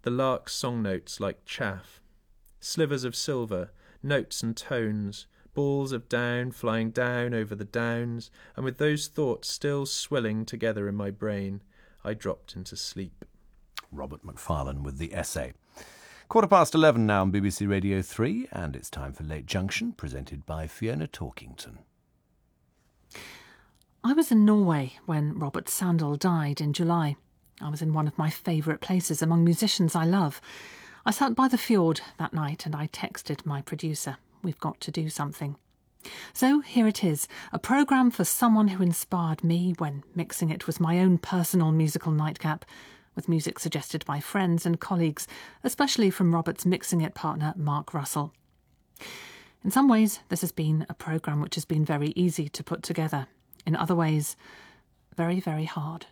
the lark's song notes like chaff. Slivers of silver, notes and tones, balls of down flying down over the downs, and with those thoughts still swelling together in my brain, I dropped into sleep. Robert Macfarlane with the essay. 11:15 now on BBC Radio 3, and it's time for Late Junction, presented by Fiona Torkington. I was in Norway when Robert Sandal died in July. I was in one of my favourite places among musicians I love. I sat by the fjord that night and I texted my producer. We've got to do something. So here it is, a programme for someone who inspired me when mixing it was my own personal musical nightcap, with music suggested by friends and colleagues, especially from Robert's mixing it partner Mark Russell. In some ways, this has been a programme which has been very easy to put together. In other ways, very, very hard.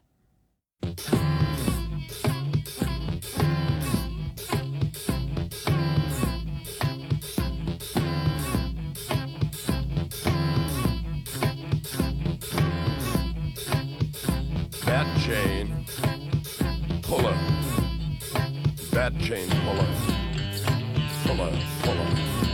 That chain puller, that chain puller, puller, puller.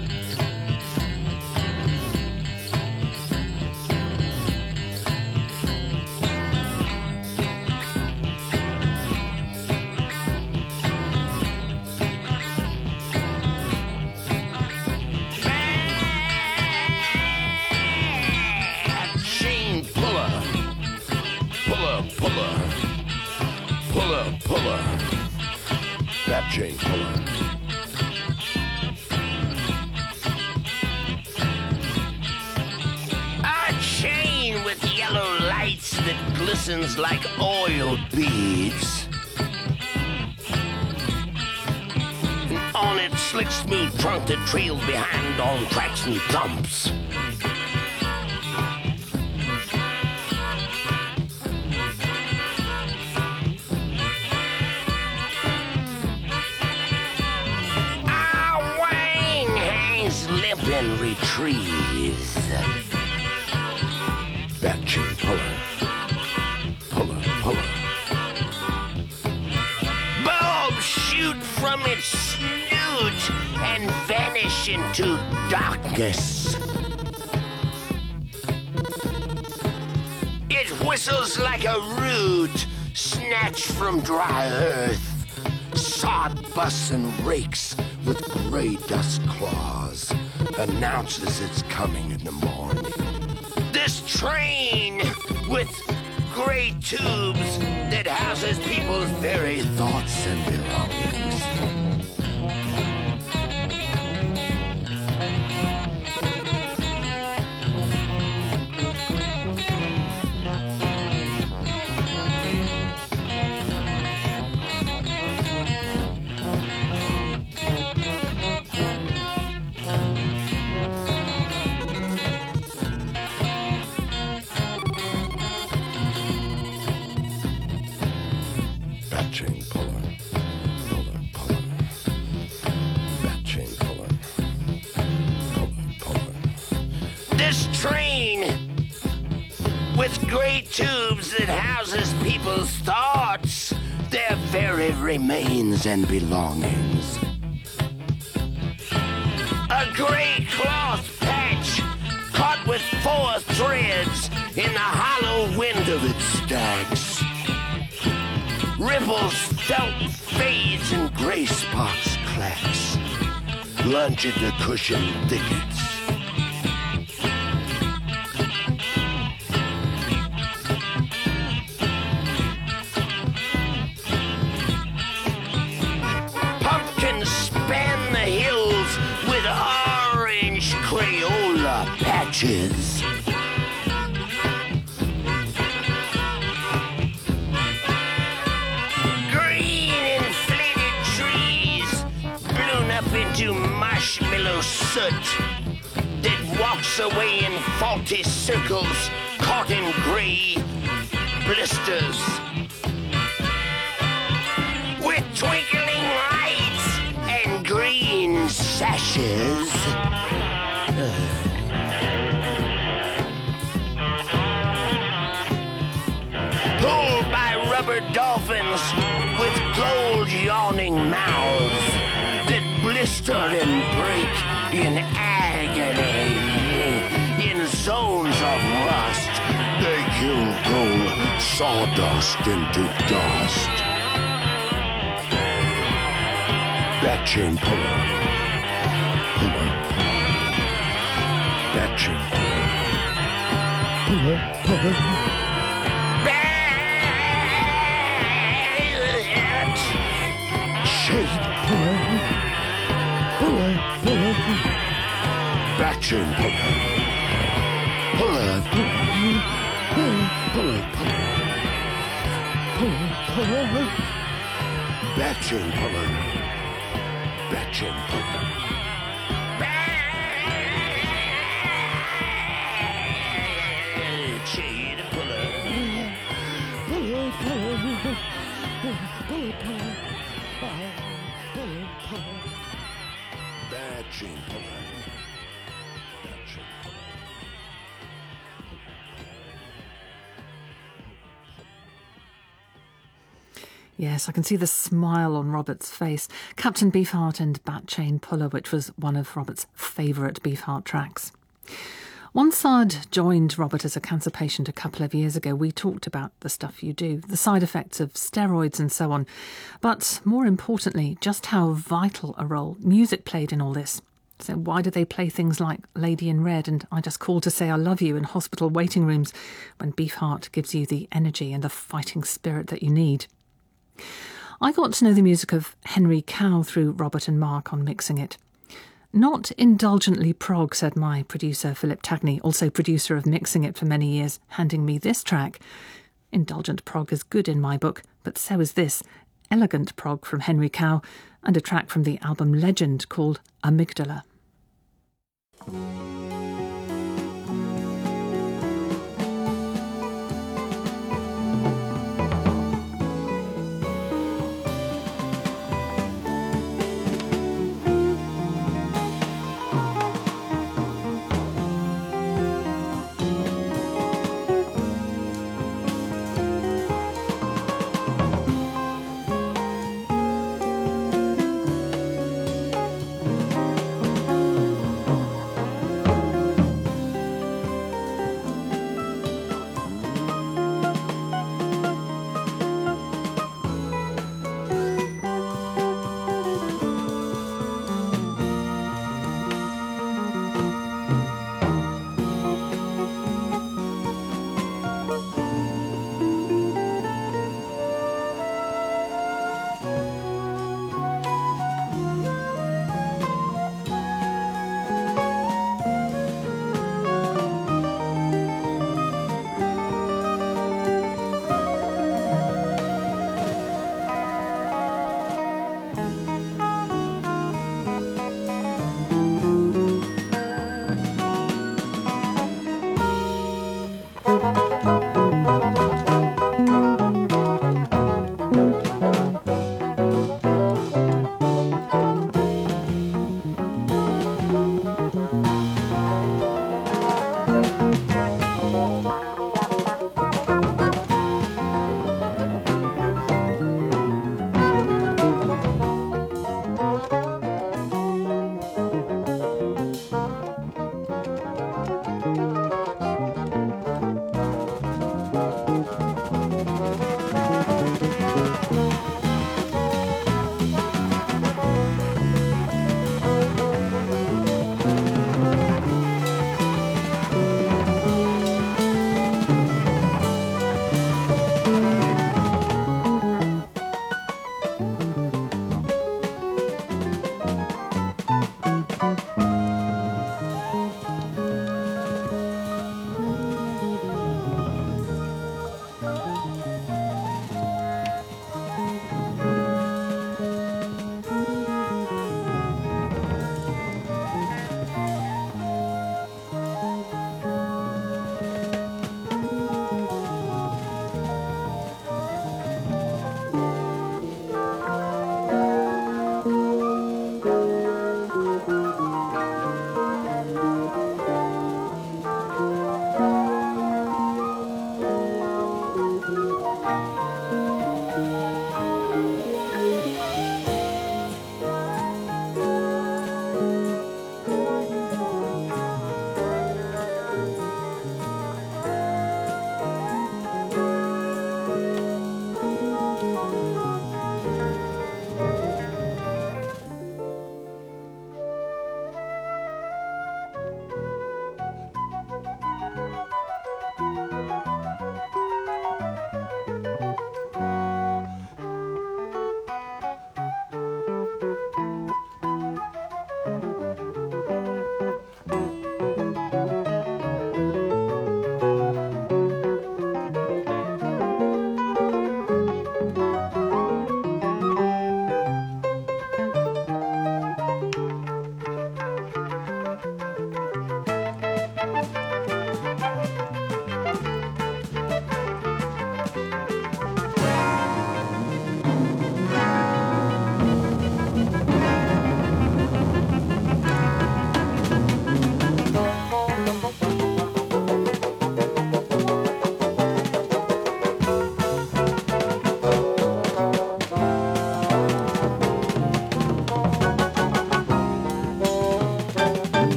Puller, that chain puller. A chain with yellow lights that glistens like oil beads. And on its slick smooth trunk that trails behind on tracks and dumps. And retrieves. That chain puller, puller, puller. Bulbs shoot from its snoot and vanish into darkness. It whistles like a root snatched from dry earth. Sod busts and rakes with gray dust claws. Announces it's coming in the morning. This train with gray tubes that houses people's very thoughts and belongings. Tubes that houses people's thoughts, their very remains and belongings. A gray cloth patch caught with 4 threads in the hollow wind of its stags. Ripples, felt fades, and gray spots clacks lunge into cushioned thickets. Patches. Green inflated trees blown up into marshmallow soot that walks away in faulty circles caught in gray blisters. With twinkling lights and green sashes. Pulled by rubber dolphins with gold yawning gaping mouths that blister and break in agony. In zones of rust, they kill gold sawdust into dust. That chain puller. Puller. That chain puller. Puller. Puller. That chain puller. Puller. Puller. That chain puller. Puller. Puller. Puller. Puller. Puller. That chain puller. That chain puller. Chain puller. Puller, puller, puller, puller, puller. Bad chain puller. Bad chain puller. Yes, I can see the smile on Robert's face. Captain Beefheart and Bat Chain Puller, which was one of Robert's favourite Beefheart tracks. Once I'd joined Robert as a cancer patient a couple of years ago, we talked about the stuff you do, the side effects of steroids and so on. But more importantly, just how vital a role music played in all this. So why do they play things like Lady in Red and I Just Called to Say I Love You in hospital waiting rooms when Beefheart gives you the energy and the fighting spirit that you need? I got to know the music of Henry Cow through Robert and Mark on mixing it. Not indulgently prog, said my producer Philip Tagney, also producer of Mixing It for many years, handing me this track. Indulgent prog is good in my book, but so is this, elegant prog from Henry Cow, and a track from the album Legend called Amygdala.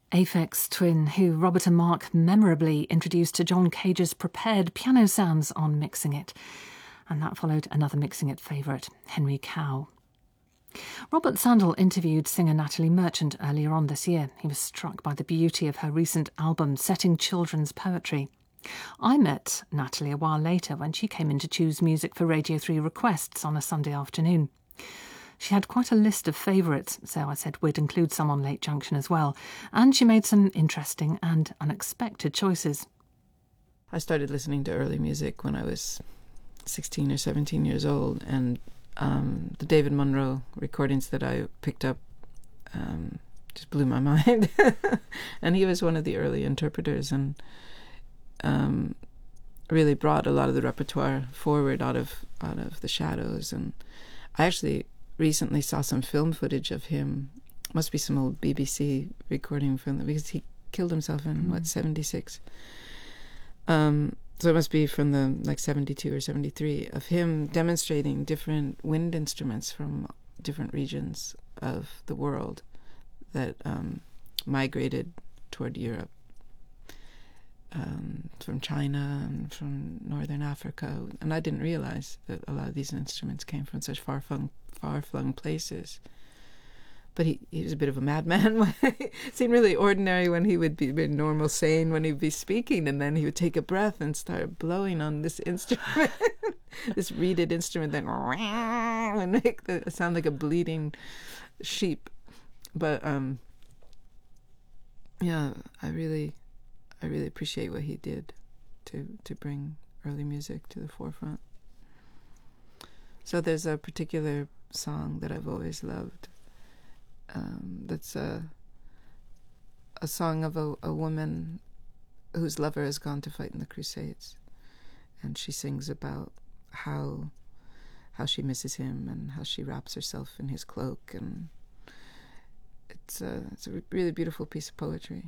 Aphex Twin, who Robert and Mark memorably introduced to John Cage's prepared piano sounds on Mixing It. And that followed another Mixing It favourite, Henry Cow. Robert Sandall interviewed singer Natalie Merchant earlier on this year. He was struck by the beauty of her recent album, Setting Children's Poetry. I met Natalie a while later when she came in to choose music for Radio 3 requests on a Sunday afternoon. She had quite a list of favourites, so I said we'd include some on Late Junction as well. And she made some interesting and unexpected choices. I started listening to early music when I was 16 or 17 years old, and the David Monroe recordings that I picked up just blew my mind. And he was one of the early interpreters and really brought a lot of the repertoire forward out of the shadows. And I actually recently saw some film footage of him. Must be some old BBC recording from because he killed himself in 76. So it must be from the 72 or 73 of him demonstrating different wind instruments from different regions of the world that migrated toward Europe, from China and from Northern Africa. And I didn't realize that a lot of these instruments came from such far-flung places. But he was a bit of a madman. It seemed really ordinary when he would be normal, sane when he'd be speaking, and then he would take a breath and start blowing on this instrument, this reeded instrument that and make it sound like a bleeding sheep. But yeah, I really appreciate what he did to bring early music to the forefront. So there's a particular song that I've always loved. That's a song of a woman whose lover has gone to fight in the Crusades, and she sings about how she misses him and how she wraps herself in his cloak, and it's a really beautiful piece of poetry.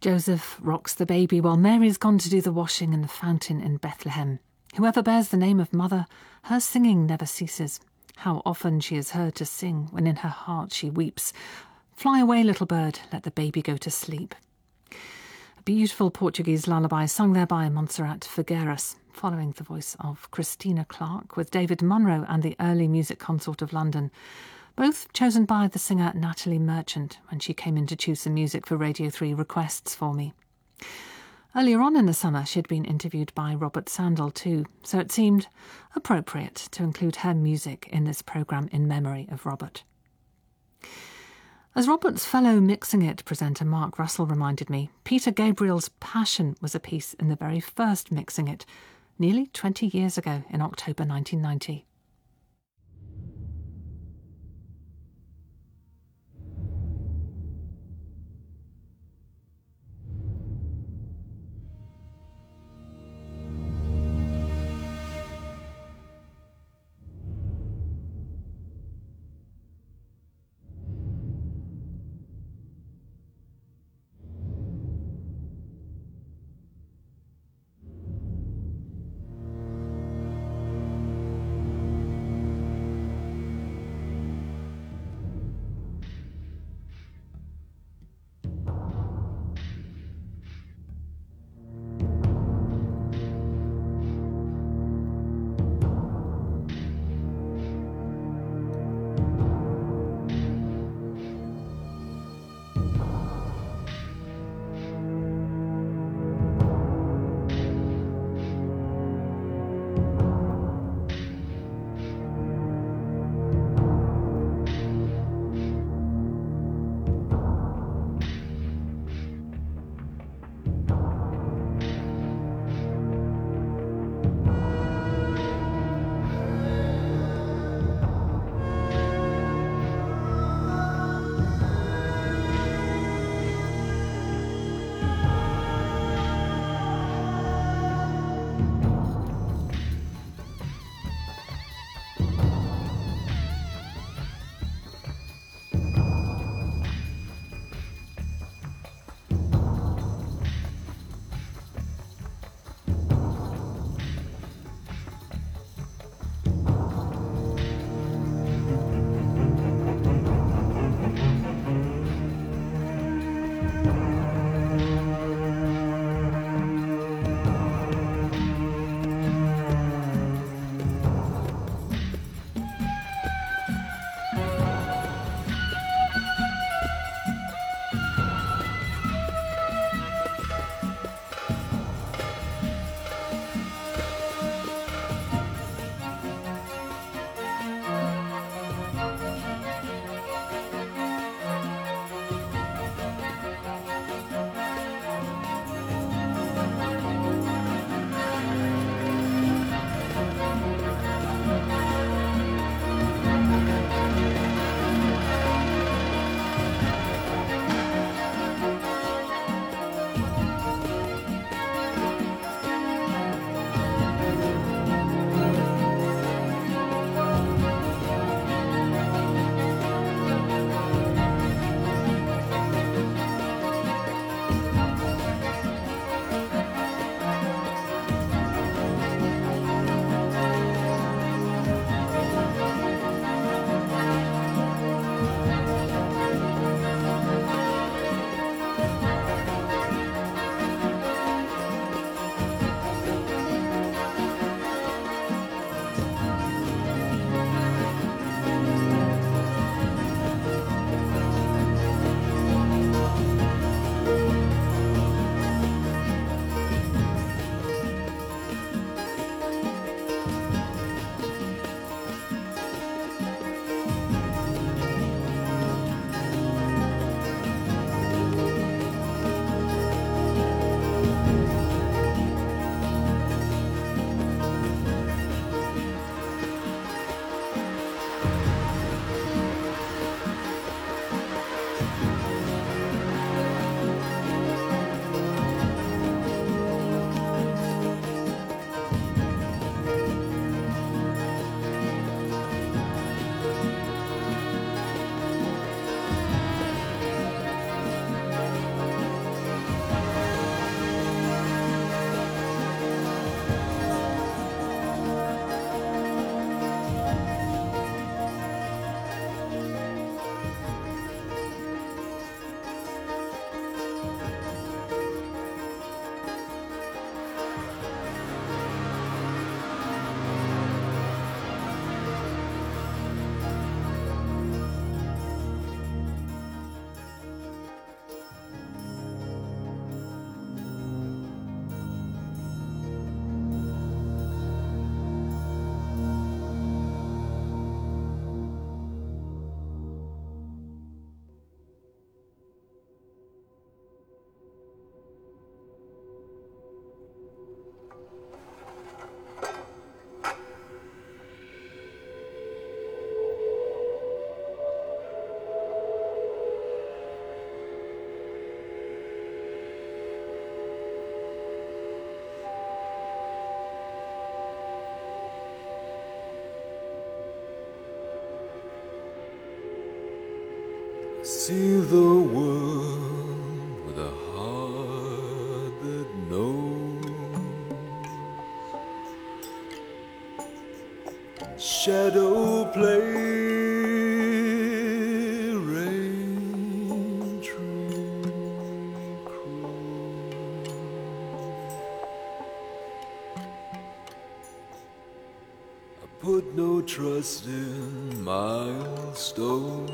Joseph rocks the baby while Mary's gone to do the washing in the fountain in Bethlehem. Whoever bears the name of mother, her singing never ceases. How often she is heard to sing when in her heart she weeps. Fly away, little bird, let the baby go to sleep. A beautiful Portuguese lullaby sung there by Montserrat Figueiras, following the voice of Christina Clark with David Munro and the Early Music Consort of London, both chosen by the singer Natalie Merchant when she came in to choose some music for Radio 3 requests for me. Earlier on in the summer, she had been interviewed by Robert Sandall too, so it seemed appropriate to include her music in this programme in memory of Robert. As Robert's fellow Mixing It presenter Mark Russell reminded me, Peter Gabriel's Passion was a piece in the very first Mixing It, nearly 20 years ago in October 1990. See the world with a heart that knows. Shadow play, rain tree crow. I put no trust in milestones.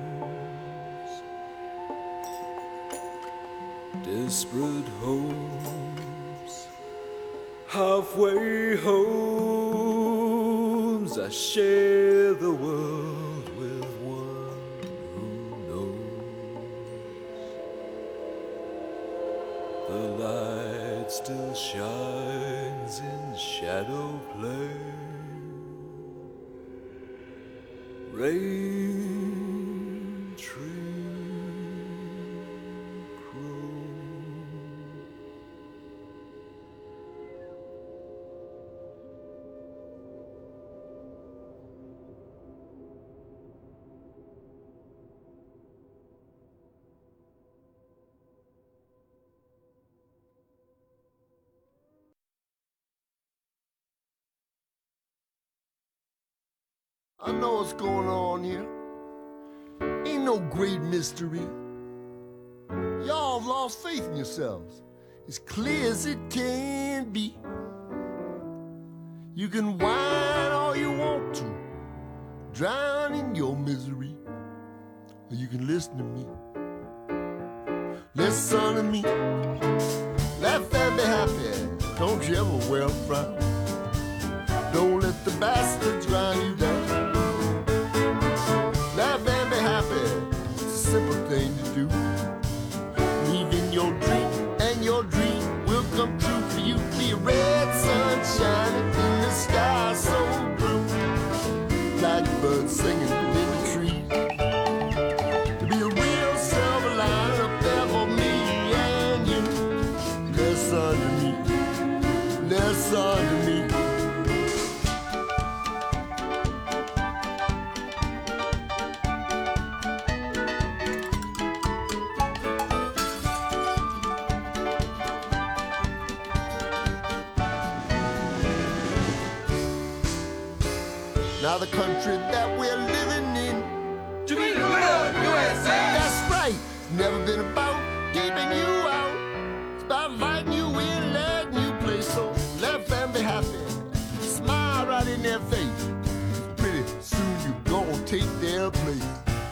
Desperate hopes, halfway homes. I share the world with one who knows. The light still shines in shadow play. Rain tree crow. I know what's going on here. Ain't no great mystery. Y'all have lost faith in yourselves, as clear as it can be. You can whine all you want to, drown in your misery, or you can listen to me. Listen to me. Laugh and be happy. Don't you ever wear a frown. Don't let the bastards grind you down. Laugh and be happy. It's a simple thing to do. Believe in your dream, and your dream will come true for you. Be a red sun shining in the sky so blue. Blackbirds singing in the trees. To be a real silver line up there for me and you. Listen to me. Listen to me. Now the country that we're living in, to be the world, USA. That's right. It's never been about keeping you out. It's about inviting you in, letting you play. So laugh and be happy. Smile right in their face. Pretty soon you're gonna take their place.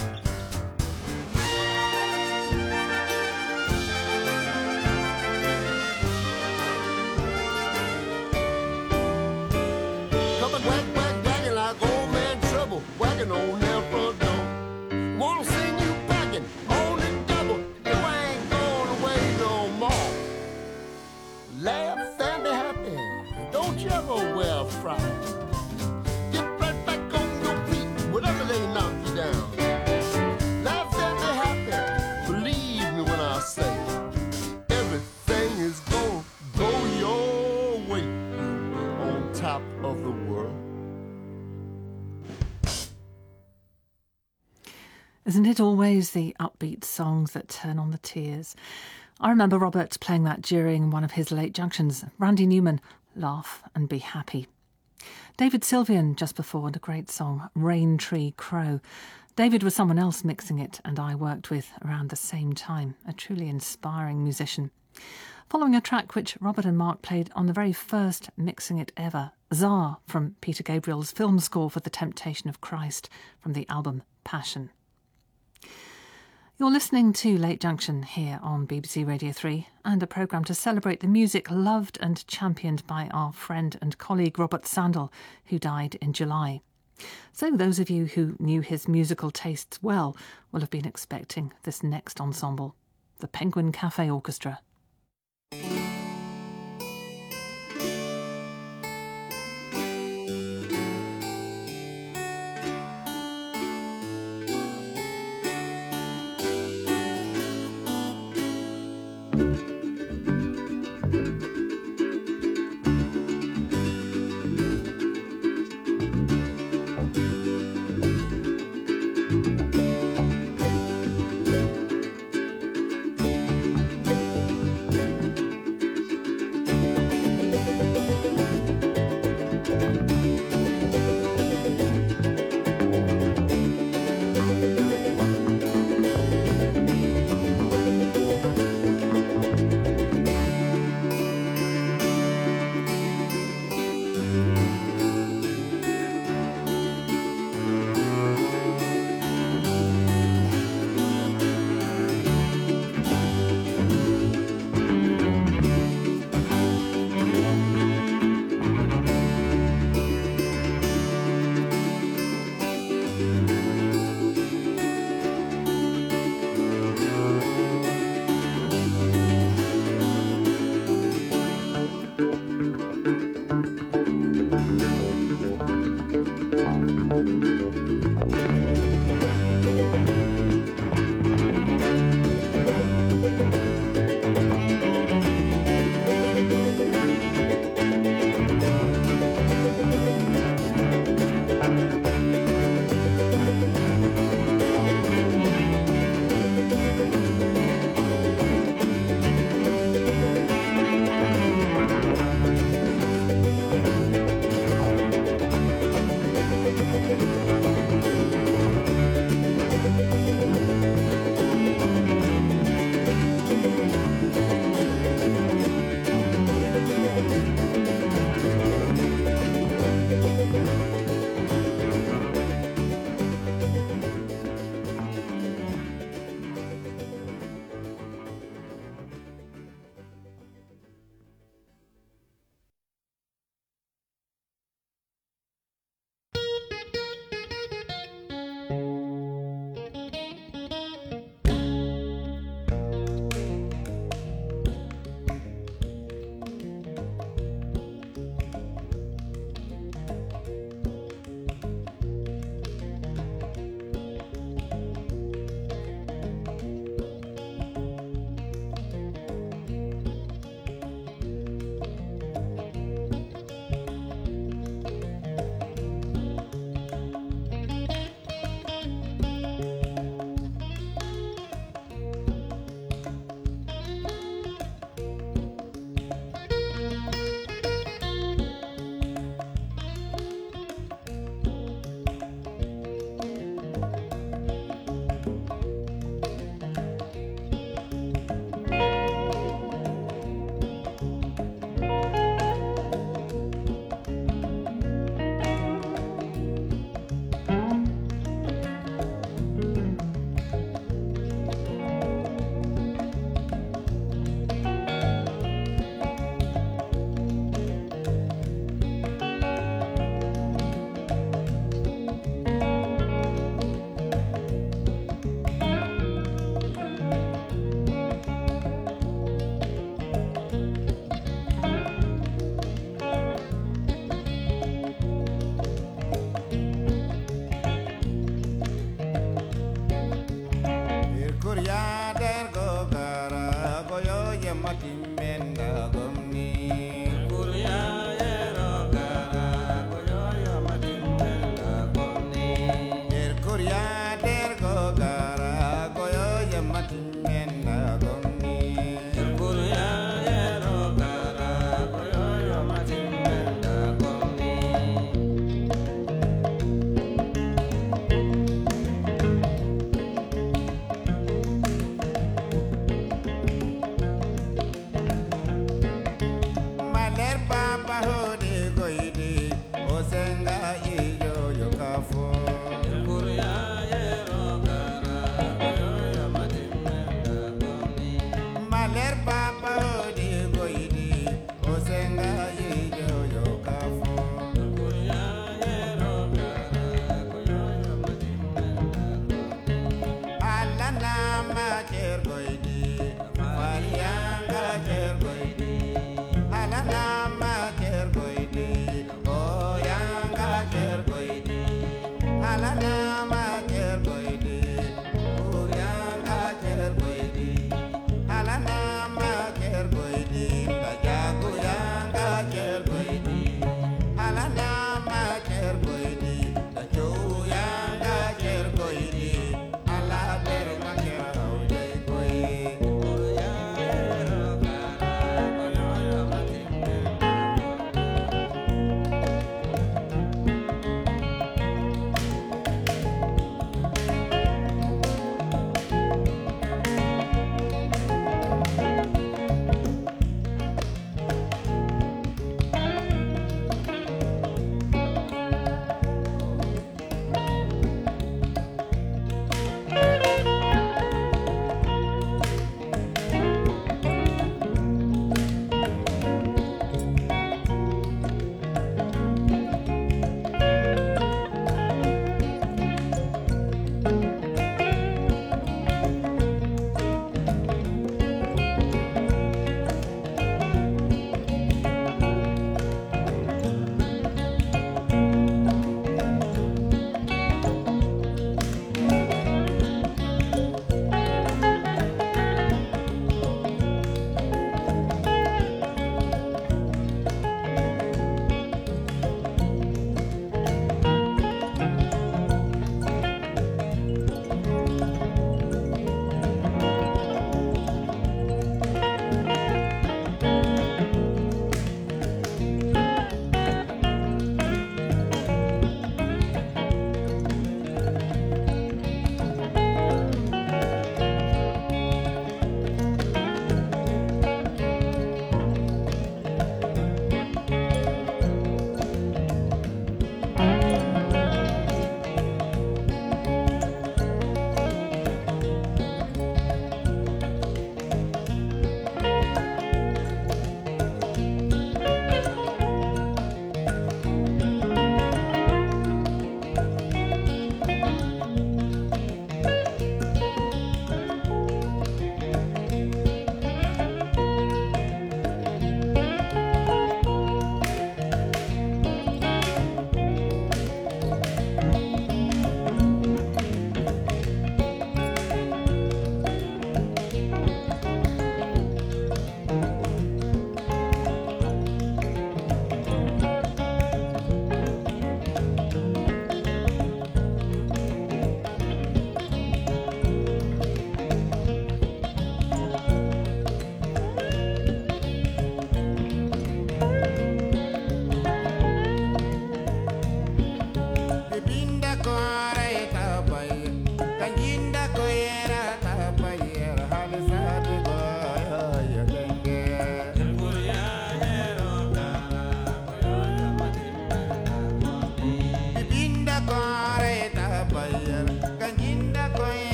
Wagging on their front door. Wanna sing you packing on the double. You ain't going away no more. Laugh and be happy. Don't you ever wear a frown. Get right back on your feet whenever they knock you down. Laugh and be happy. Believe me when I say everything is gonna go your way. On top of the world. Isn't it always the upbeat songs that turn on the tears? I remember Robert playing that during one of his late junctions. Randy Newman, Laugh and Be Happy. David Sylvian just before, and a great song, Rain Tree Crow. David was someone else mixing it, and I worked with around the same time, a truly inspiring musician. Following a track which Robert and Mark played on the very first Mixing It ever, Tsar from Peter Gabriel's film score for The Temptation of Christ from the album Passion. You're listening to Late Junction here on BBC Radio 3, and a programme to celebrate the music loved and championed by our friend and colleague Robert Sandall, who died in July. So those of you who knew his musical tastes well will have been expecting this next ensemble, the Penguin Cafe Orchestra.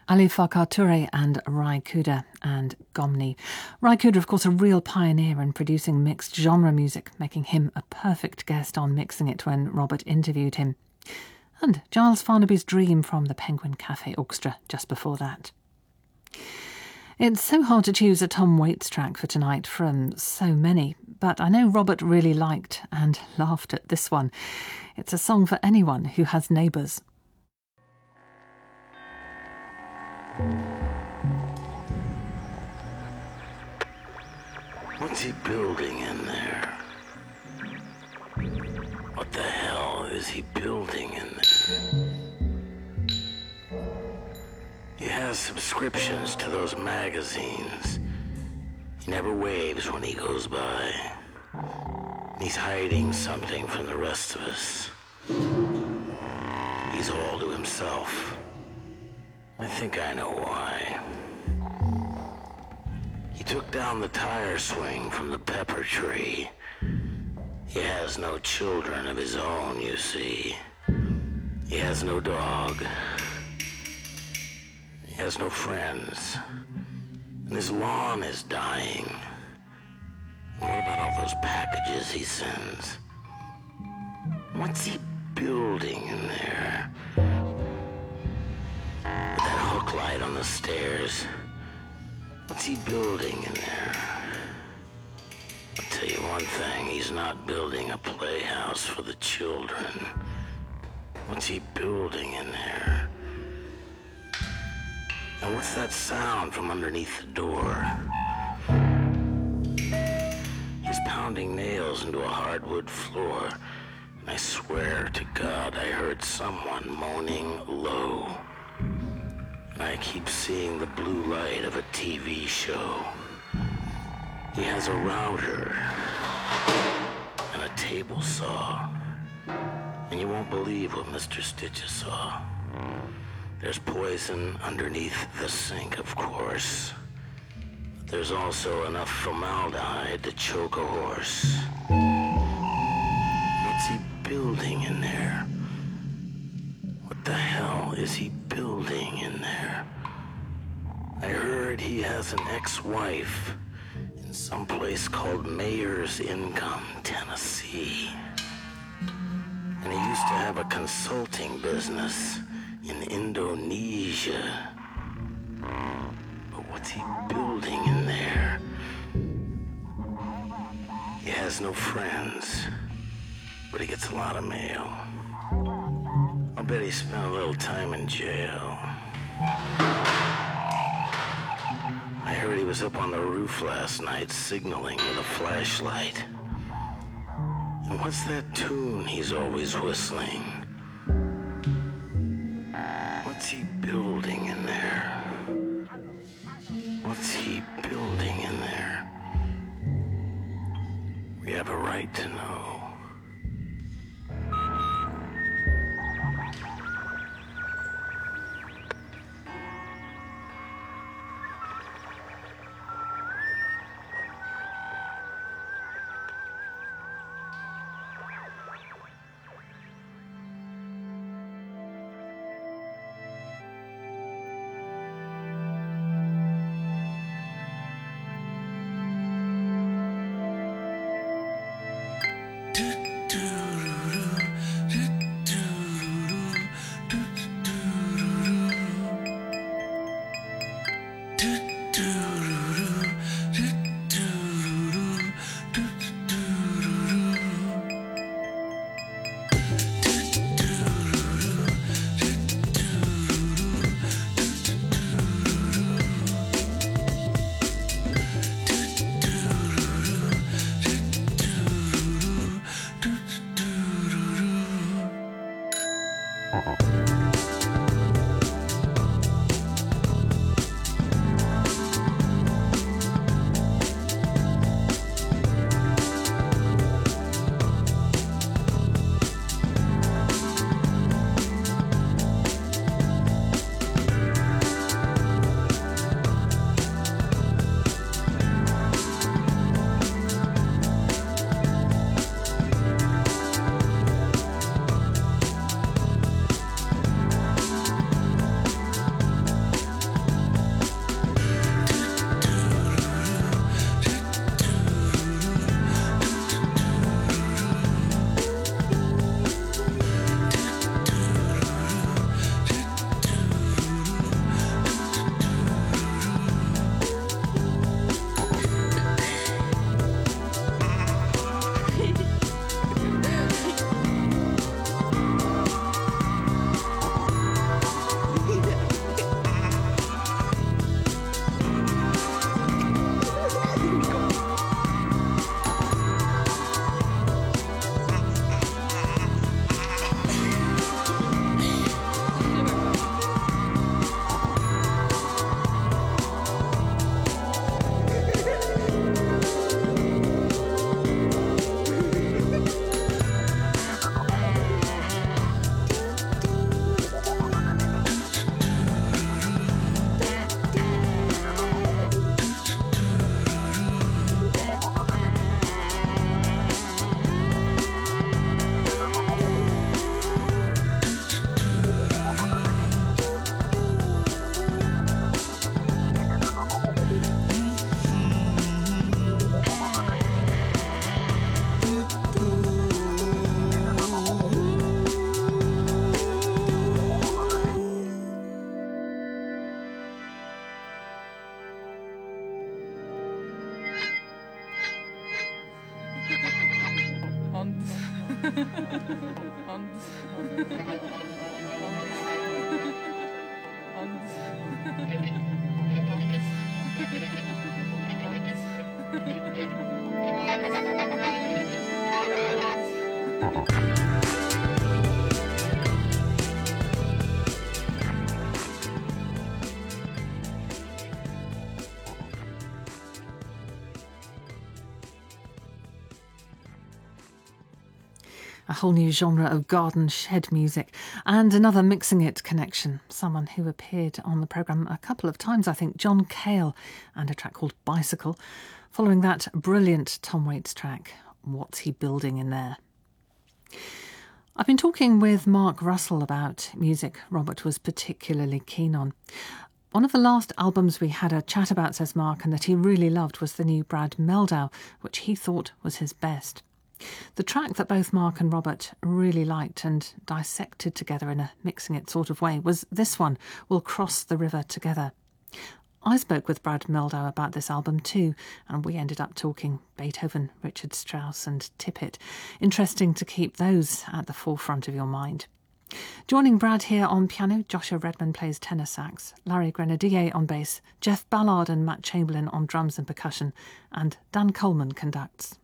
Ali Farquhar Touré and Ry Cooder and Gomni. Ry Cooder, of course, a real pioneer in producing mixed genre music, making him a perfect guest on Mixing It when Robert interviewed him. And Giles Farnaby's Dream from the Penguin Cafe Orchestra just before that. It's so hard to choose a Tom Waits track for tonight from so many, but I know Robert really liked and laughed at this one. It's a song for anyone who has neighbours. What's he building in there? What the hell is he building in there? He has subscriptions to those magazines. He never waves when he goes by. He's hiding something from the rest of us. He's all to himself. I think I know why. He took down the tire swing from the pepper tree. He has no children of his own, you see. He has no dog. He has no friends. And his lawn is dying. What about all those packages he sends? What's he building in there? With that hook light on the stairs. What's he building in there? I'll tell you one thing, he's not building a playhouse for the children. What's he building in there? And what's that sound from underneath the door? He's pounding nails into a hardwood floor, and I swear to God I heard someone moaning low. And I keep seeing the blue light of a TV show. He has a router and a table saw. And you won't believe what Mr. Stitches saw. There's poison underneath the sink, of course. But there's also enough formaldehyde to choke a horse. What's he building in there? What the hell is he building in there? I heard he has an ex-wife in some place called Mayor's Income, Tennessee. And he used to have a consulting business in Indonesia. But what's he building in there? He has no friends, but he gets a lot of mail. I'll bet he spent a little time in jail. I heard he was up on the roof last night signaling with a flashlight. And what's that tune he's always whistling? What's he building in there? What's he building in there? We have a right to know. A whole new genre of garden shed music, and another Mixing It connection. Someone who appeared on the programme a couple of times, I think, John Cale, and a track called Bicycle. Following that, brilliant Tom Waits track, What's He Building in There? I've been talking with Mark Russell about music Robert was particularly keen on. One of the last albums we had a chat about, says Mark, and that he really loved was the new Brad Mehldau, which he thought was his best. The track that both Mark and Robert really liked and dissected together in a Mixing It sort of way was this one, We'll Cross the River Together. I spoke with Brad Mehldau about this album too, and we ended up talking Beethoven, Richard Strauss and Tippett. Interesting to keep those at the forefront of your mind. Joining Brad here on piano, Joshua Redman plays tenor sax, Larry Grenadier on bass, Jeff Ballard and Matt Chamberlain on drums and percussion, and Dan Coleman conducts.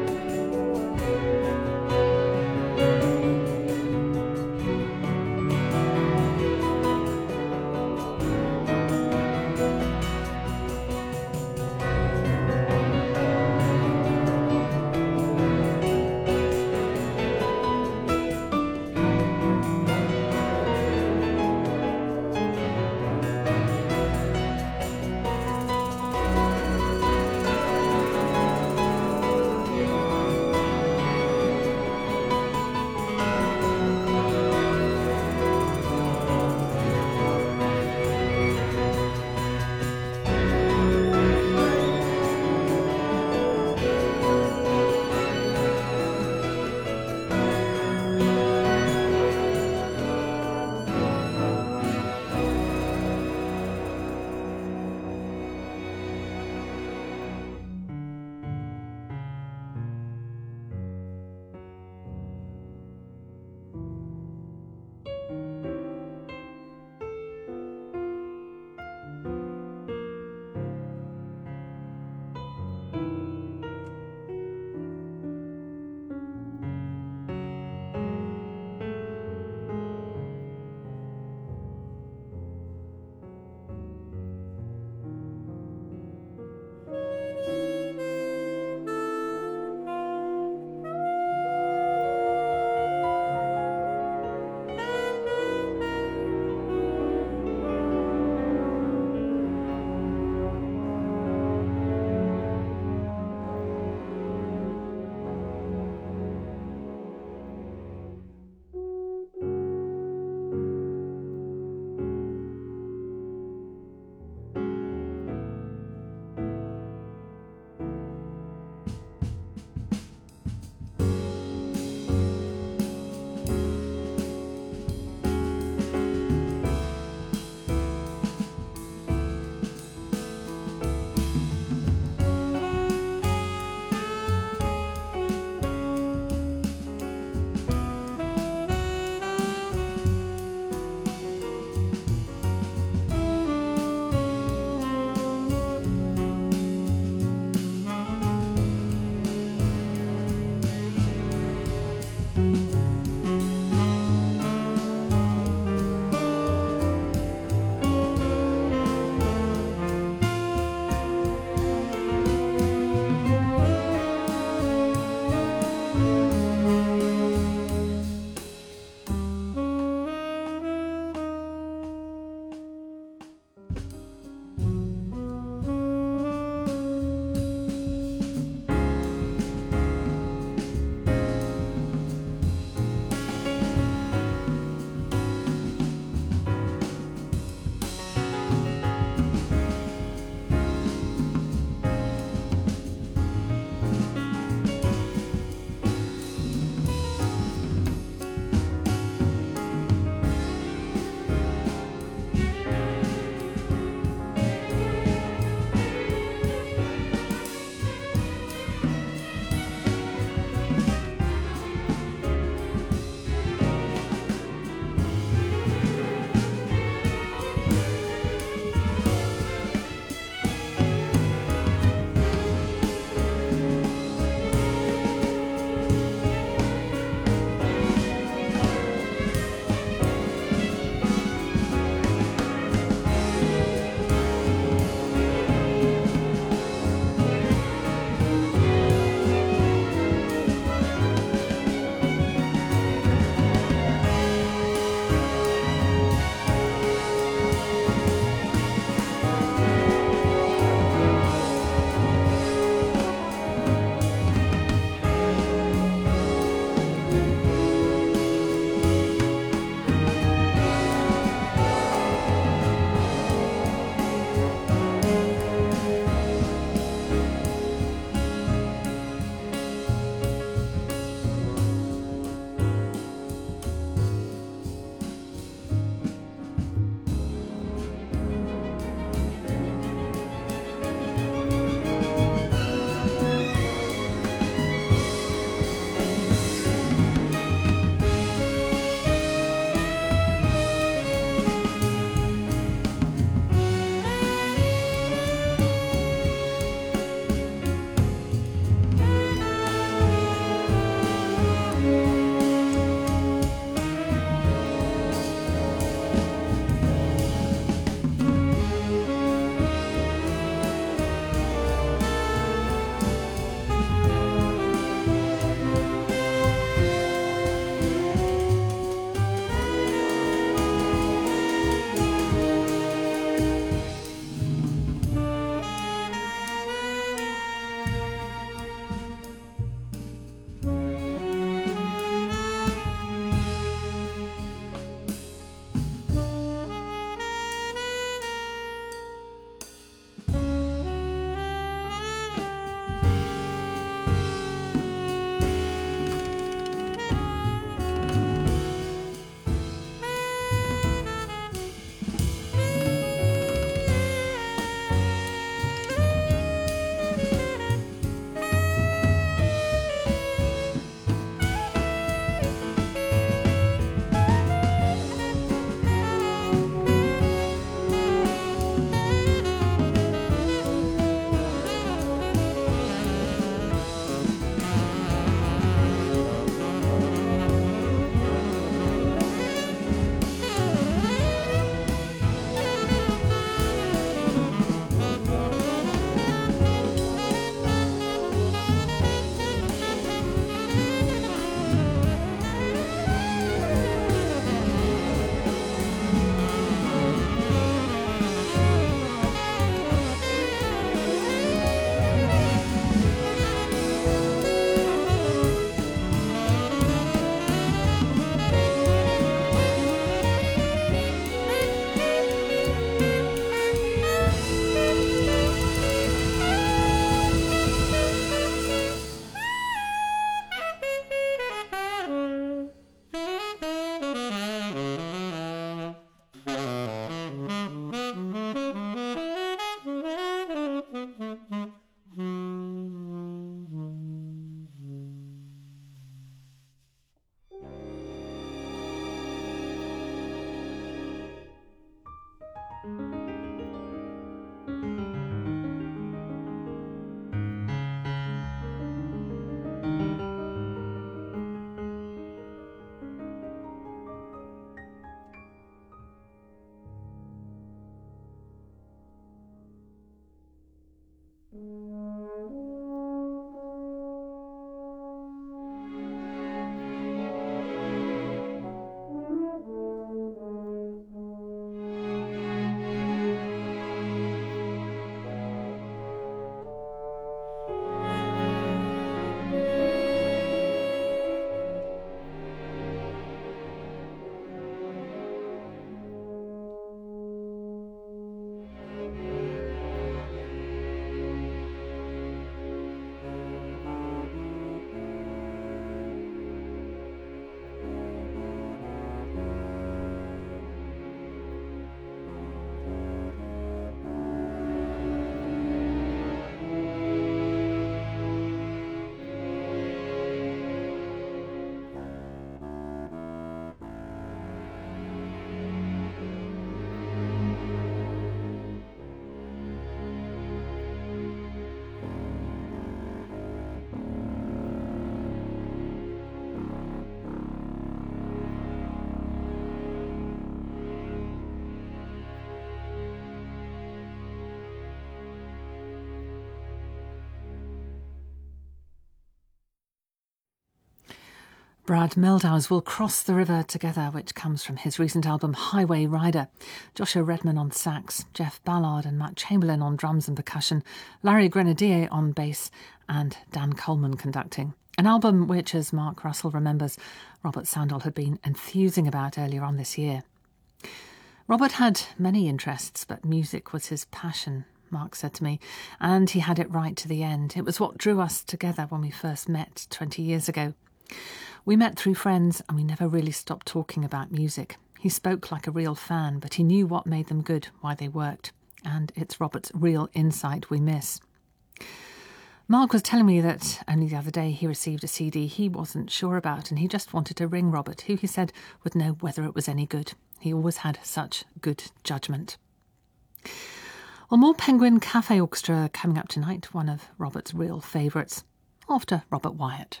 Brad Meldow's We'll Cross the River Together, which comes from his recent album Highway Rider. Joshua Redman on sax, Jeff Ballard and Matt Chamberlain on drums and percussion, Larry Grenadier on bass and Dan Coleman conducting. An album which, as Mark Russell remembers, Robert Sandall had been enthusing about earlier on this year. Robert had many interests, but music was his passion, Mark said to me, and he had it right to the end. It was what drew us together when we first met 20 years ago. We met through friends and we never really stopped talking about music. He spoke like a real fan, but he knew what made them good, why they worked. And it's Robert's real insight we miss. Mark was telling me that only the other day he received a CD he wasn't sure about and he just wanted to ring Robert, who he said would know whether it was any good. He always had such good judgment. Well, more Penguin Cafe Orchestra coming up tonight, one of Robert's real favourites, after Robert Wyatt.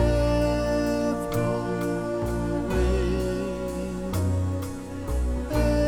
Hey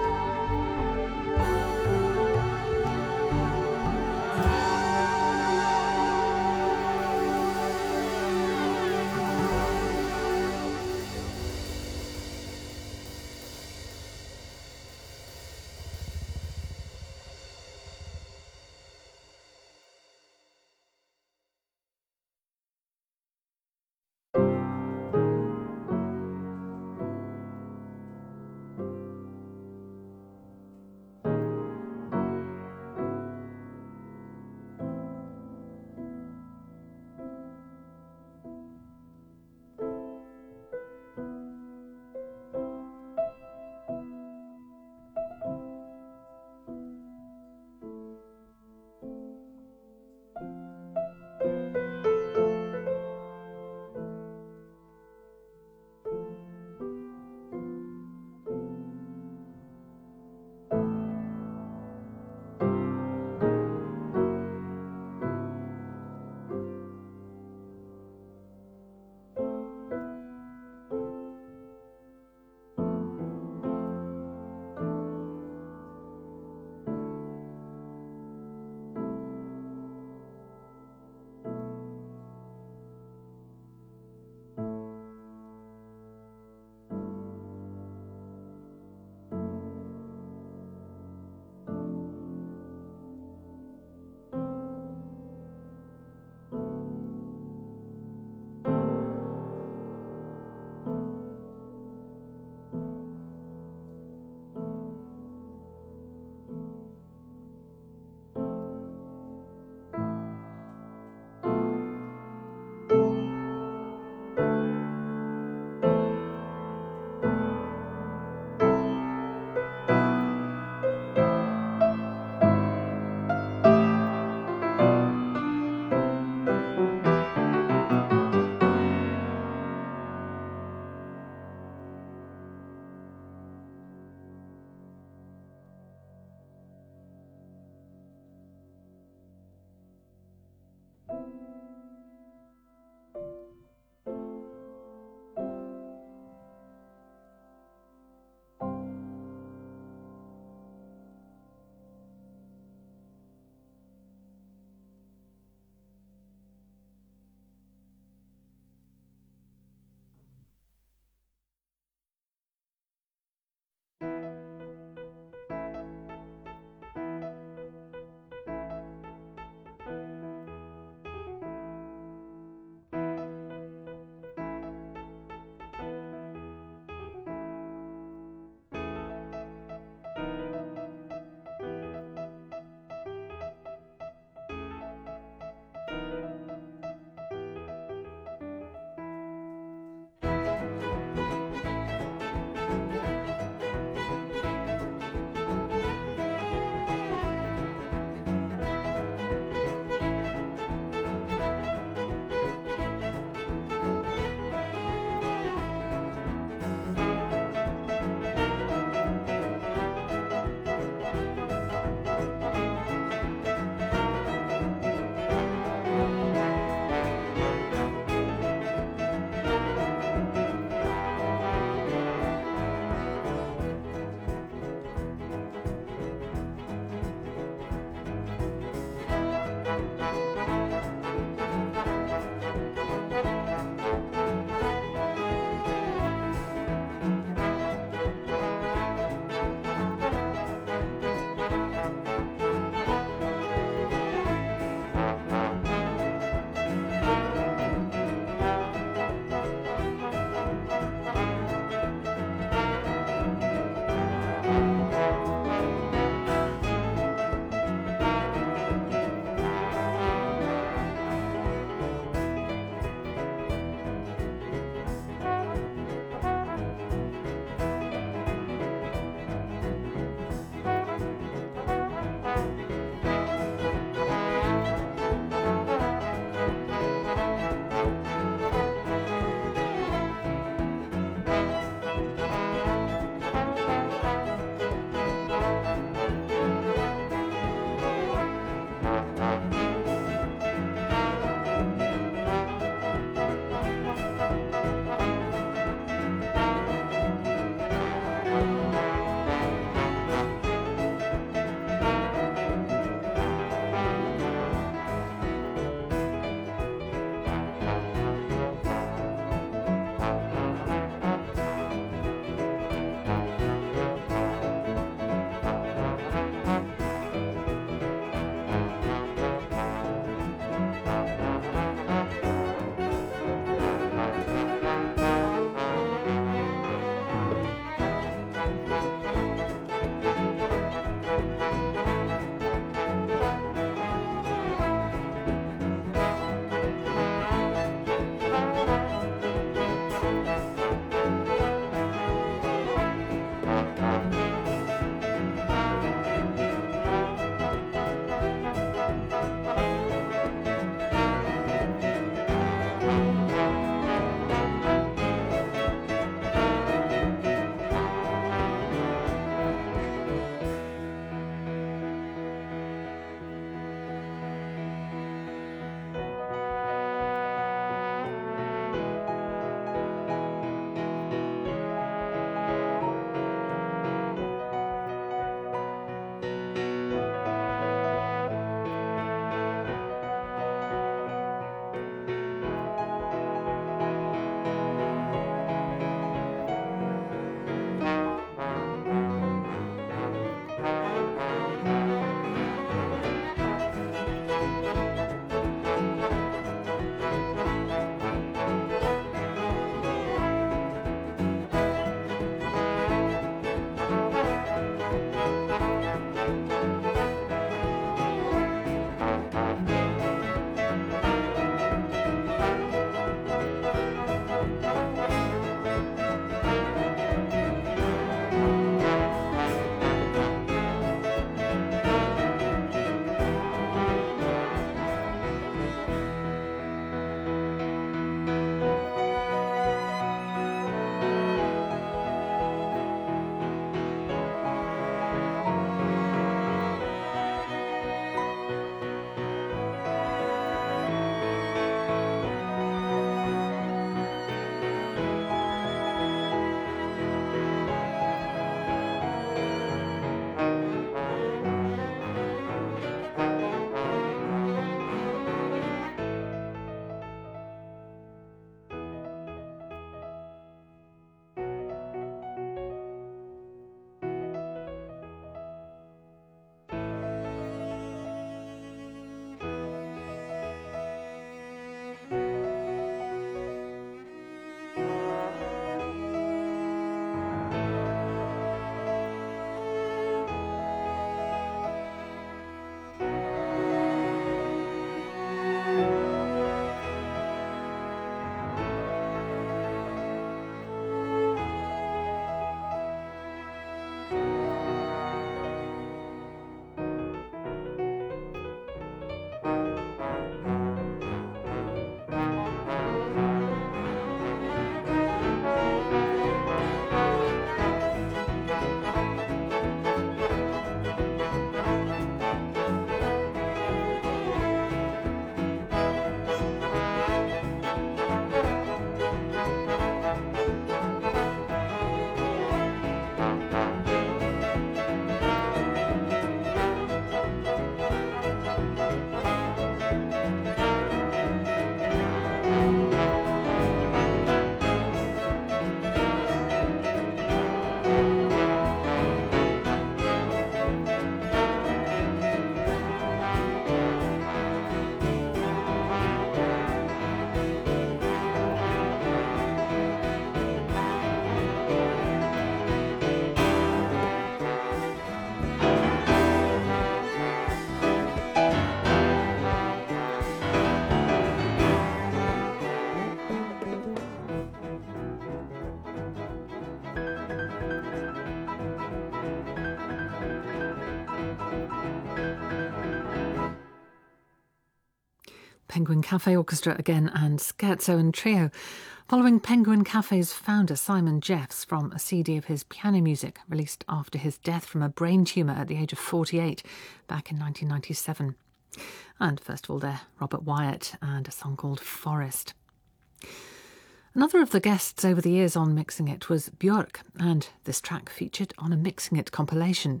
Penguin Cafe Orchestra again and Scherzo and Trio, following Penguin Cafe's founder Simon Jeffs from a CD of his piano music released after his death from a brain tumour at the age of 48 back in 1997. And first of all there, Robert Wyatt and a song called Forest. Another of the guests over the years on Mixing It was Björk, and this track featured on a Mixing It compilation.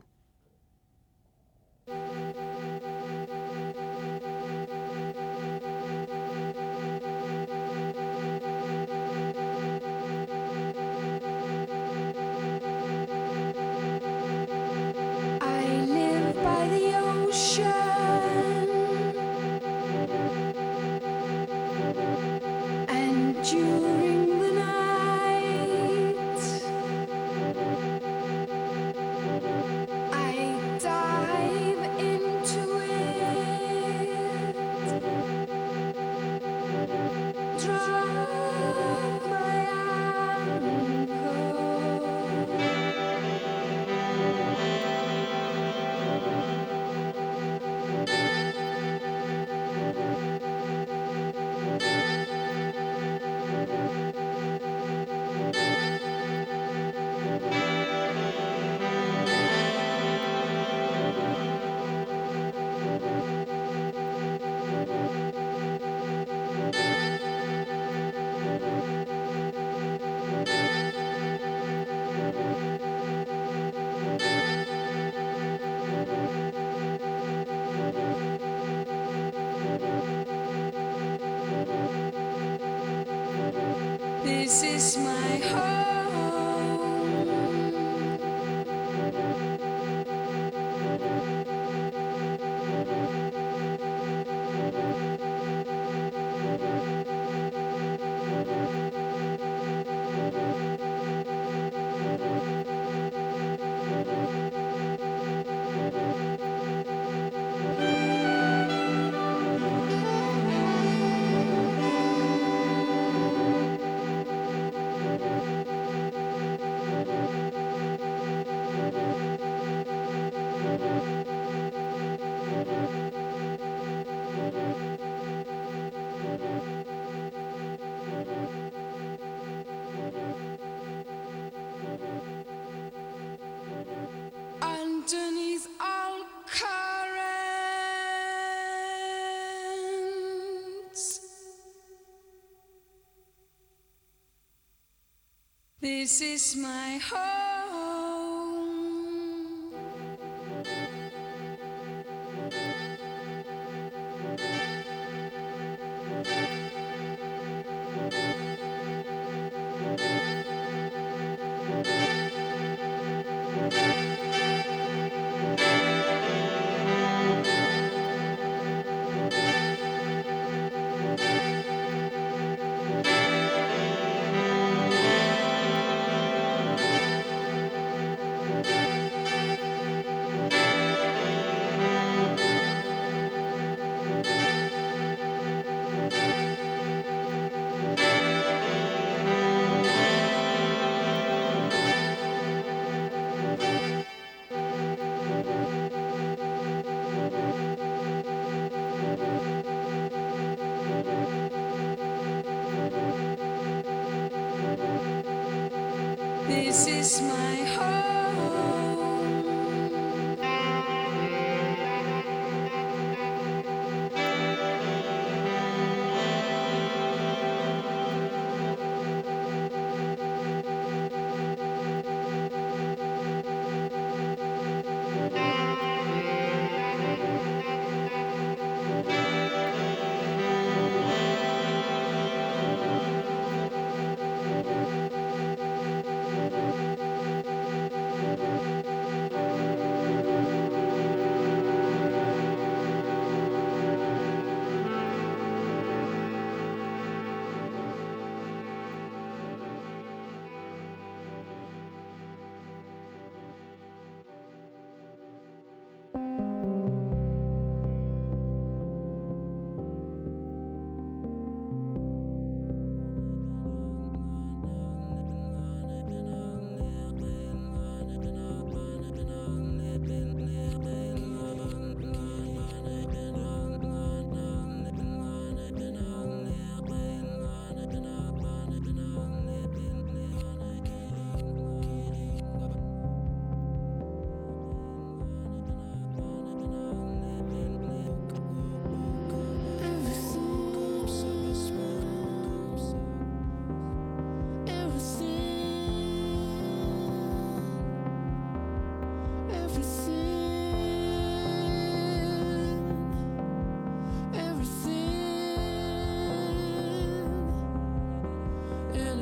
This is my home. Underneath all currents, this is my home.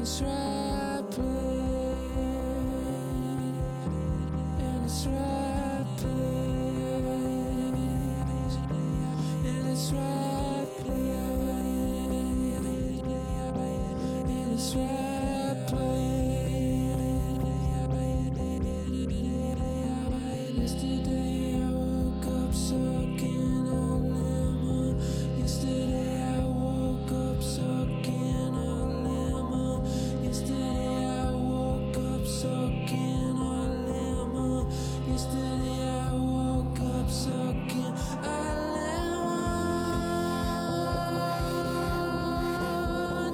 its right place, in its right place, in its right place, in its right place. Yesterday I woke up sucking on lemon. Yesterday I woke up sucking on lemon. Yesterday I woke up sucking on lemon. Yesterday I woke up sucking on lemon.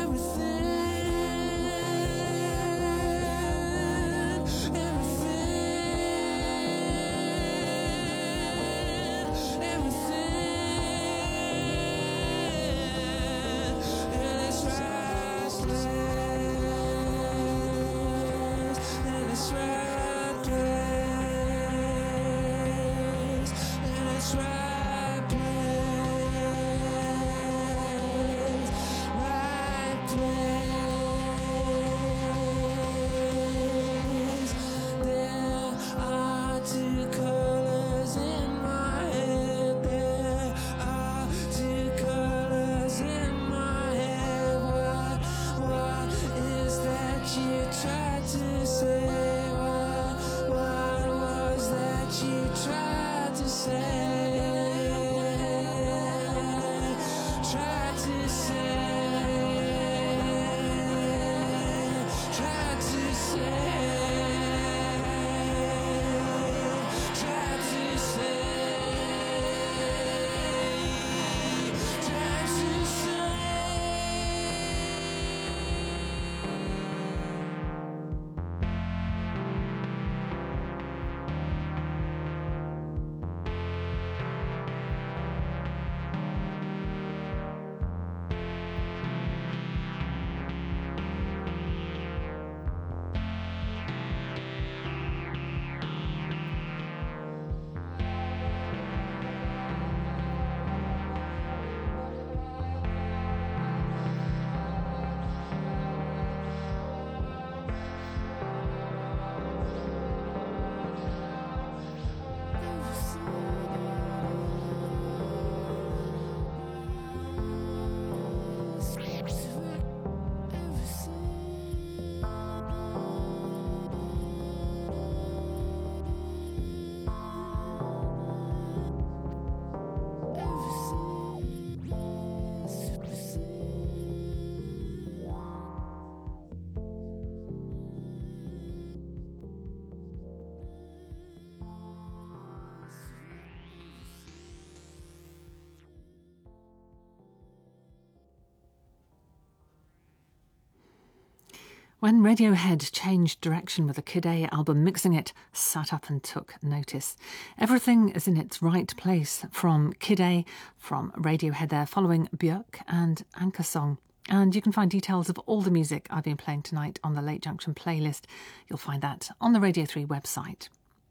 When Radiohead changed direction with the Kid A album Mixing It, sat up and took notice. Everything is in its right place, from Kid A, from Radiohead there, following Björk and Anchor Song. And you can find details of all the music I've been playing tonight on the Late Junction playlist. You'll find that on the Radio 3 website.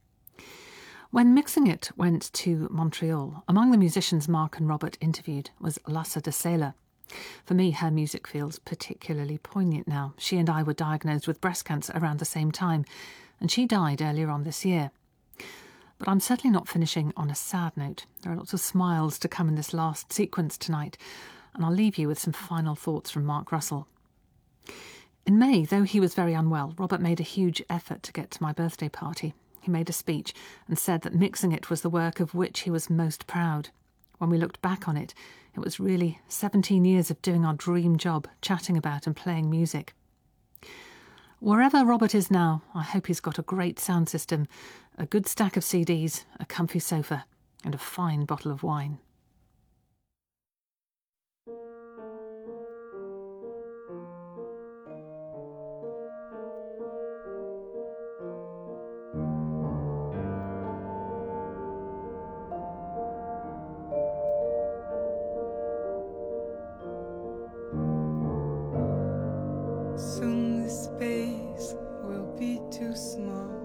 When Mixing It went to Montreal, among the musicians Mark and Robert interviewed was Lasse de Sela. For me, her music feels particularly poignant now. She and I were diagnosed with breast cancer around the same time, and she died earlier on this year. But I'm certainly not finishing on a sad note. There are lots of smiles to come in this last sequence tonight, and I'll leave you with some final thoughts from Mark Russell. In May, though he was very unwell, Robert made a huge effort to get to my birthday party. He made a speech and said that Mixing It was the work of which he was most proud. When we looked back on it, it was really 17 years of doing our dream job, chatting about and playing music. Wherever Robert is now, I hope he's got a great sound system, a good stack of CDs, a comfy sofa, and a fine bottle of wine. Soon the space will be too small,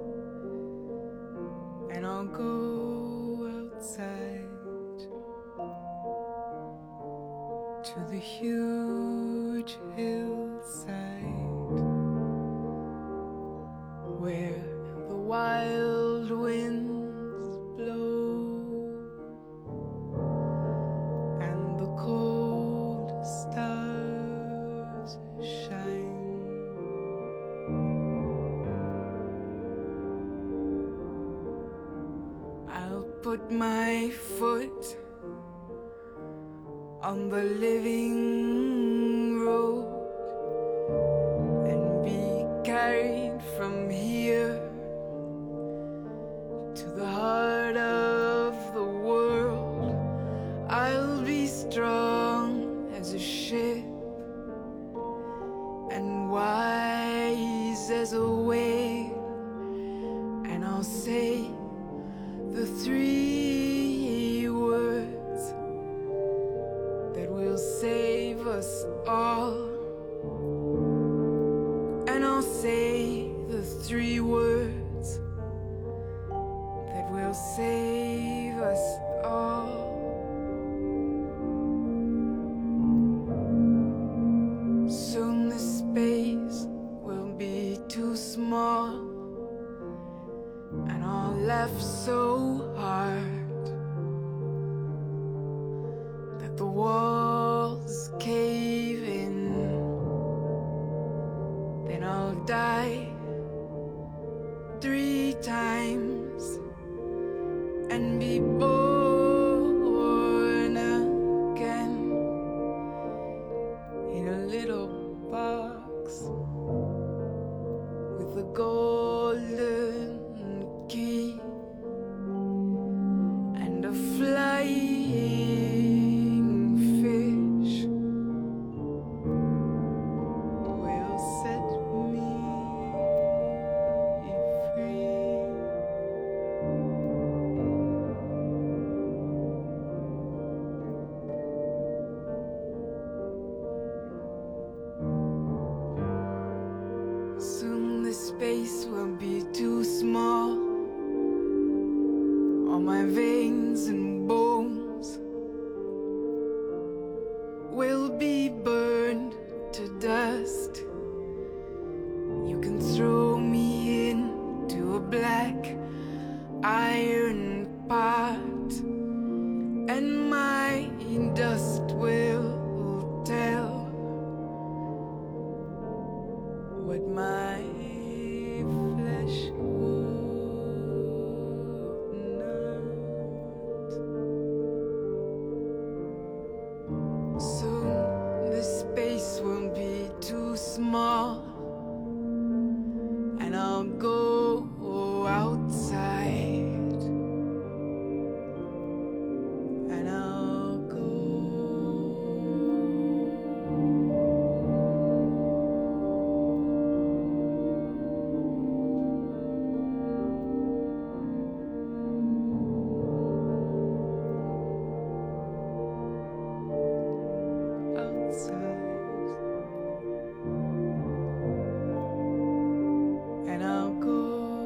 and I'll go outside to the huge hillside. put my foot on the living road and be carried from here to the heart of the world. I'll be strong as a ship and wise as a whale, and I'll say the three words that will save us all. And I'll say the three words that will save us all. Soon the space will be too small, and I'll laugh so hard that the walls cave in. Then I'll die 3 times and be born again in a little box with a golden key and a flying fish will set me free. Soon the space will be too small. All my veins and bones will be burned to dust. You can throw me into a black iron pot, and my dust will tell what my flesh would not. Soon the space will be too small, and I'll go outside, and I'll go. And I'll go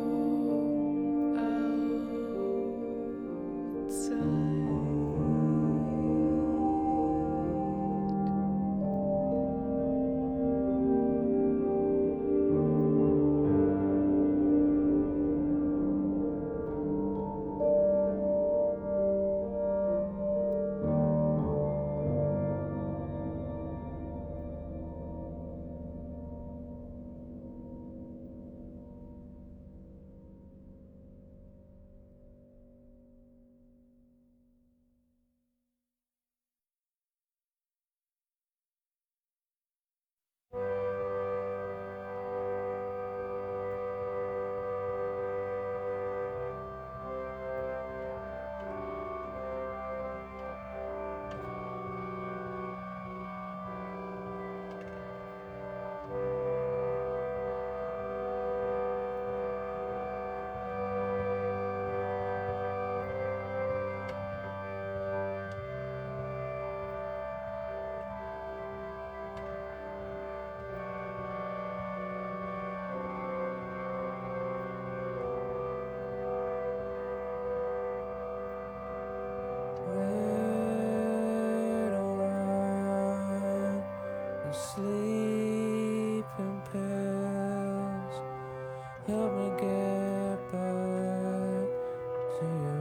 sleeping pills help me get back to your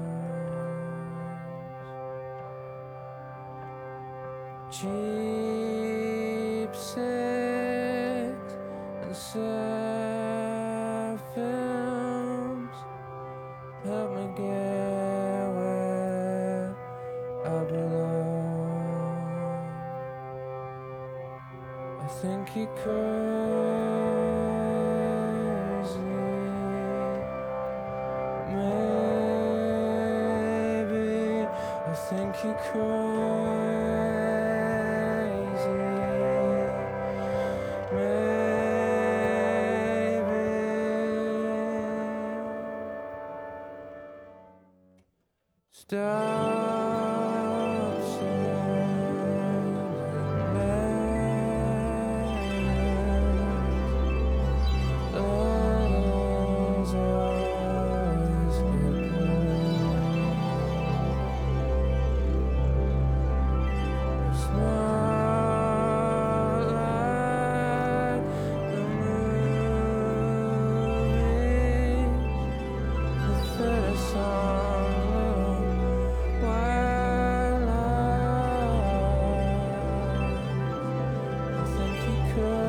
arms. Cheap sex and sad films help me get you're crazy. Maybe I think you're crazy. Maybe. Stop saying letters always get it's not like the movies. The theater song, white lies. I think you're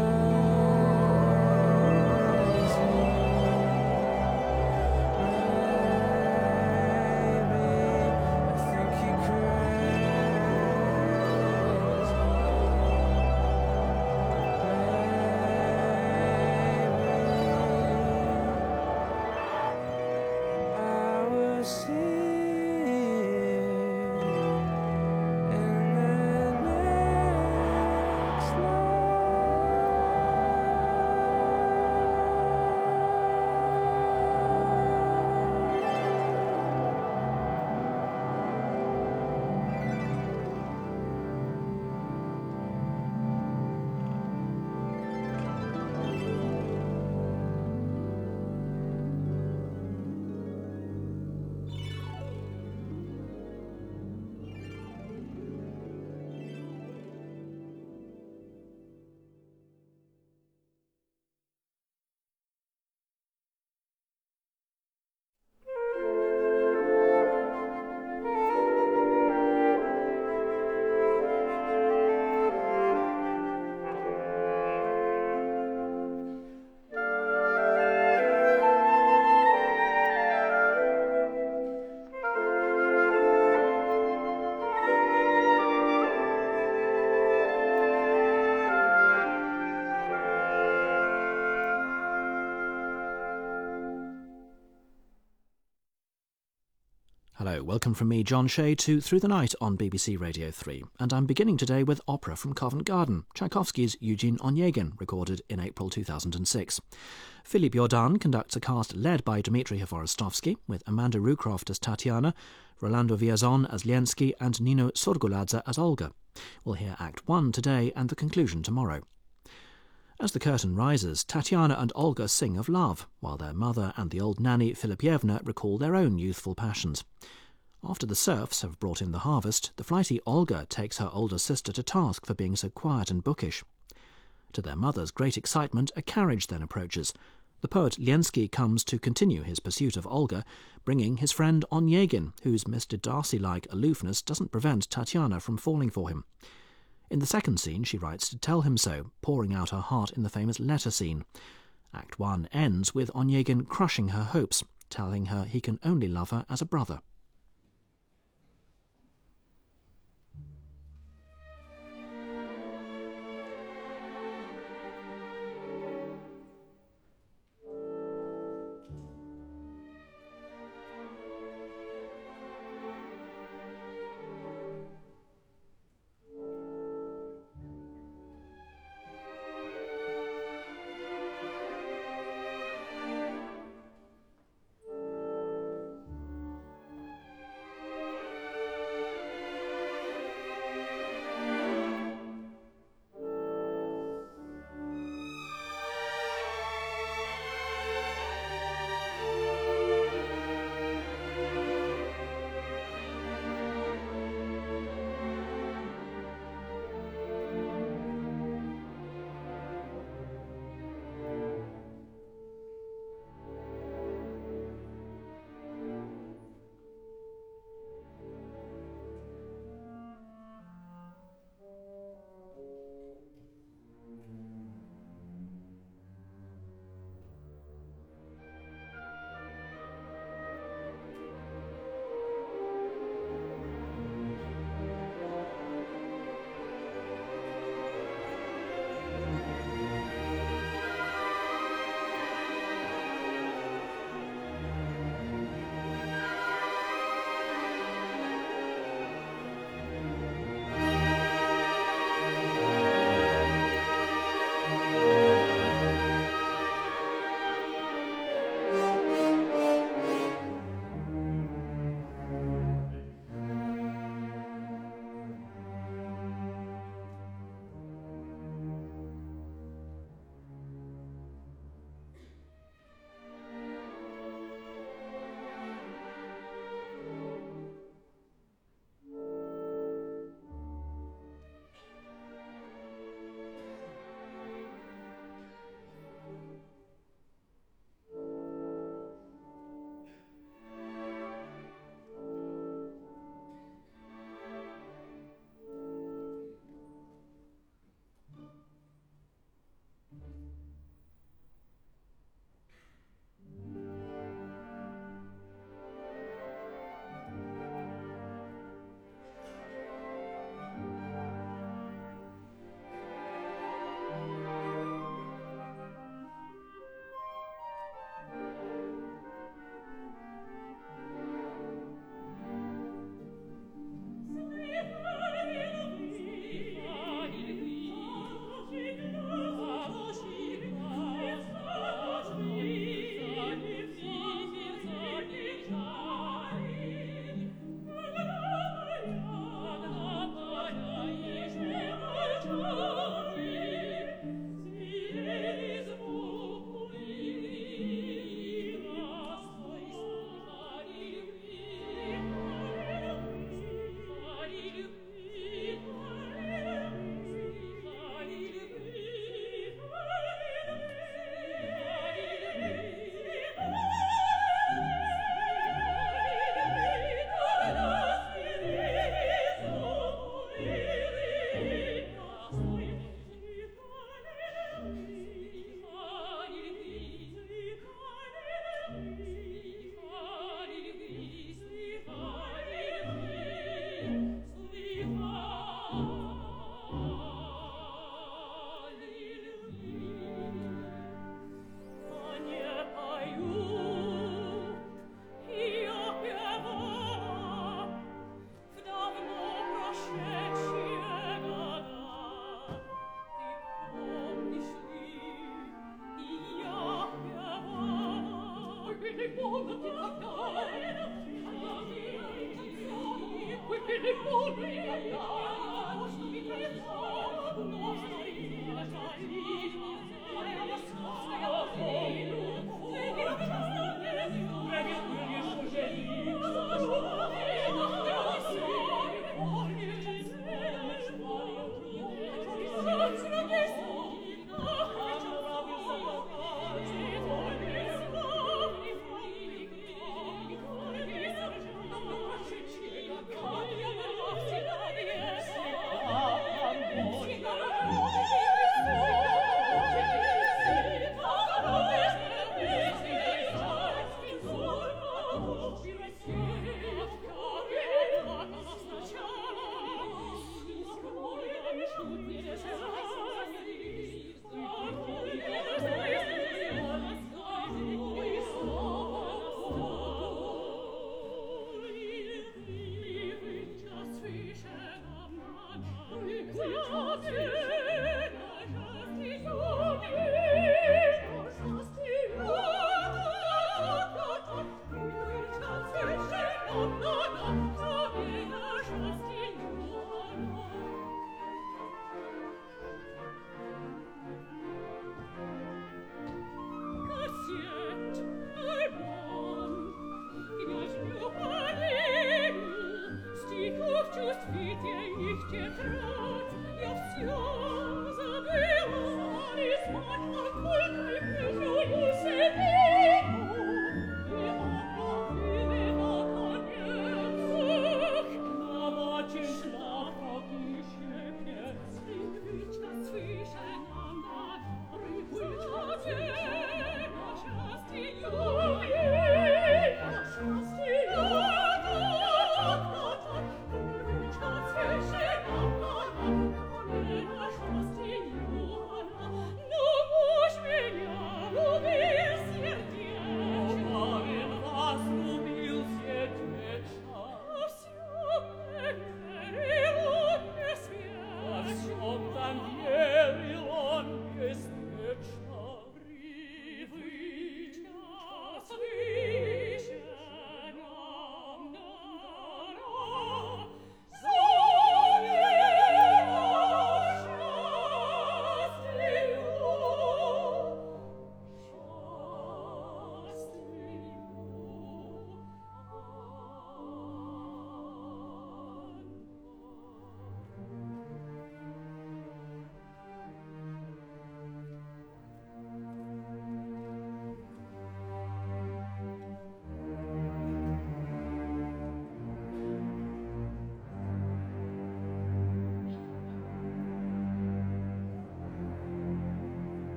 crazy. Maybe I think you're crazy. I will see in the next Hello, welcome from me, John Shea, to Through the Night on BBC Radio 3. And I'm beginning today with opera from Covent Garden, Tchaikovsky's Eugene Onegin, recorded in April 2006. Philippe Jordan conducts a cast led by Dmitry Hvorostovsky, with Amanda Rucroft as Tatiana, Rolando Villazon as Liensky, and Nino Surguladze as Olga. We'll hear Act 1 today and the conclusion tomorrow. As the curtain rises, Tatiana and Olga sing of love, while their mother and the old nanny Filipievna recall their own youthful passions. After the serfs have brought in the harvest, the flighty Olga takes her older sister to task for being so quiet and bookish. To their mother's great excitement, a carriage then approaches. The poet Liensky comes to continue his pursuit of Olga, bringing his friend Onegin, whose Mr. Darcy-like aloofness doesn't prevent Tatiana from falling for him. In the second scene, she writes to tell him so, pouring out her heart in the famous letter scene. Act 1 ends with Onegin crushing her hopes, telling her he can only love her as a brother.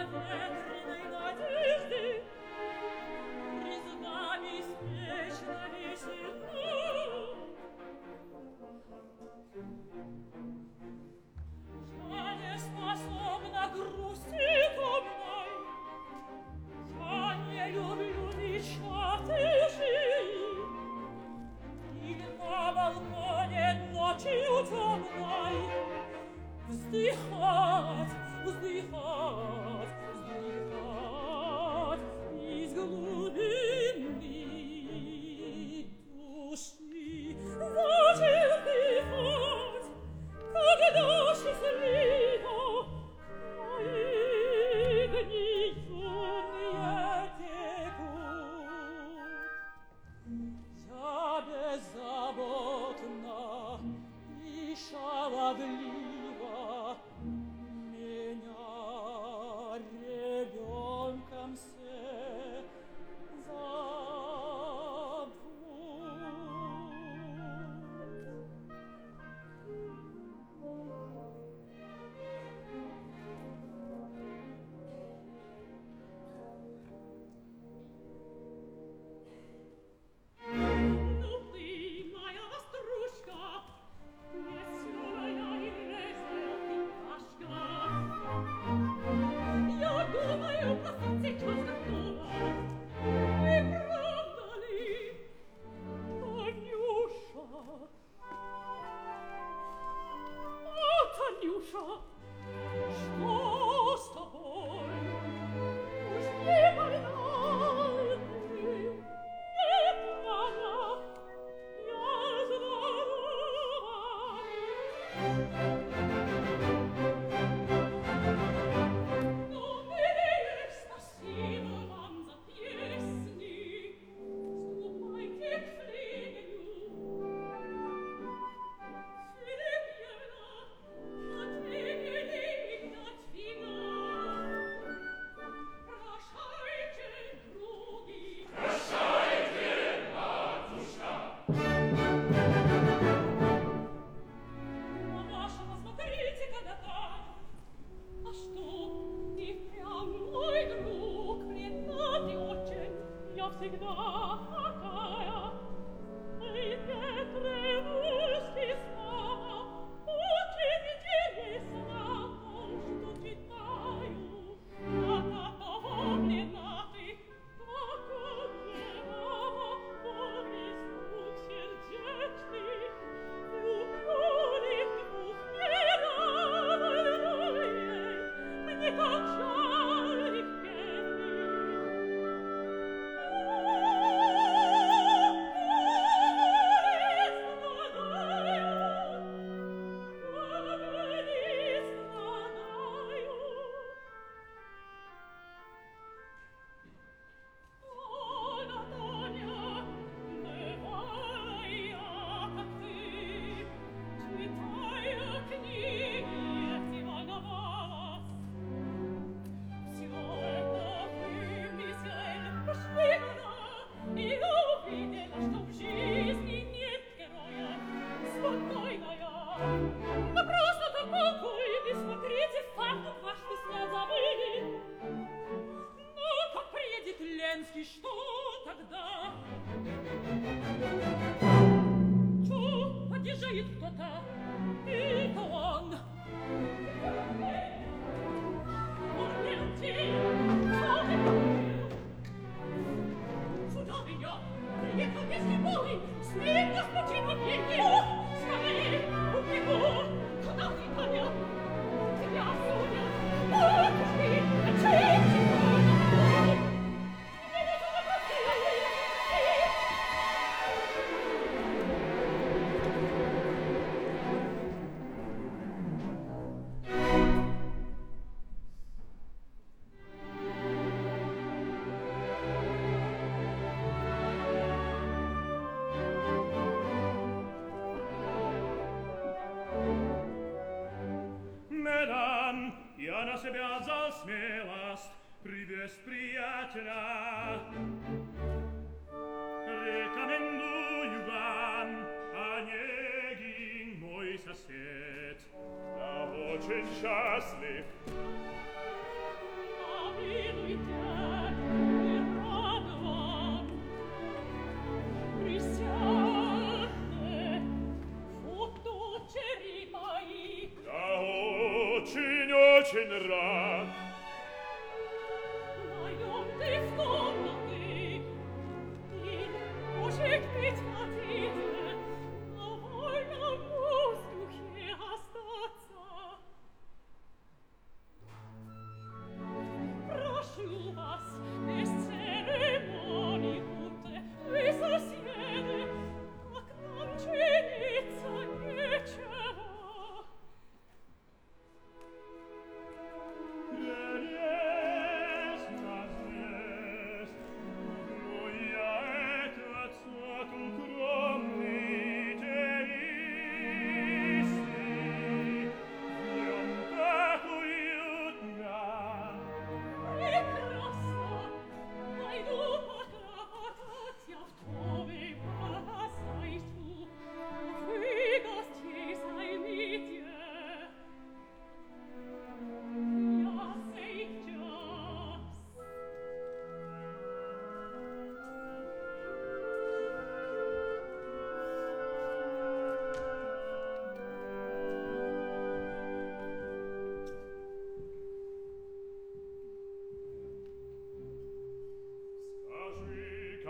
Очень счастлив.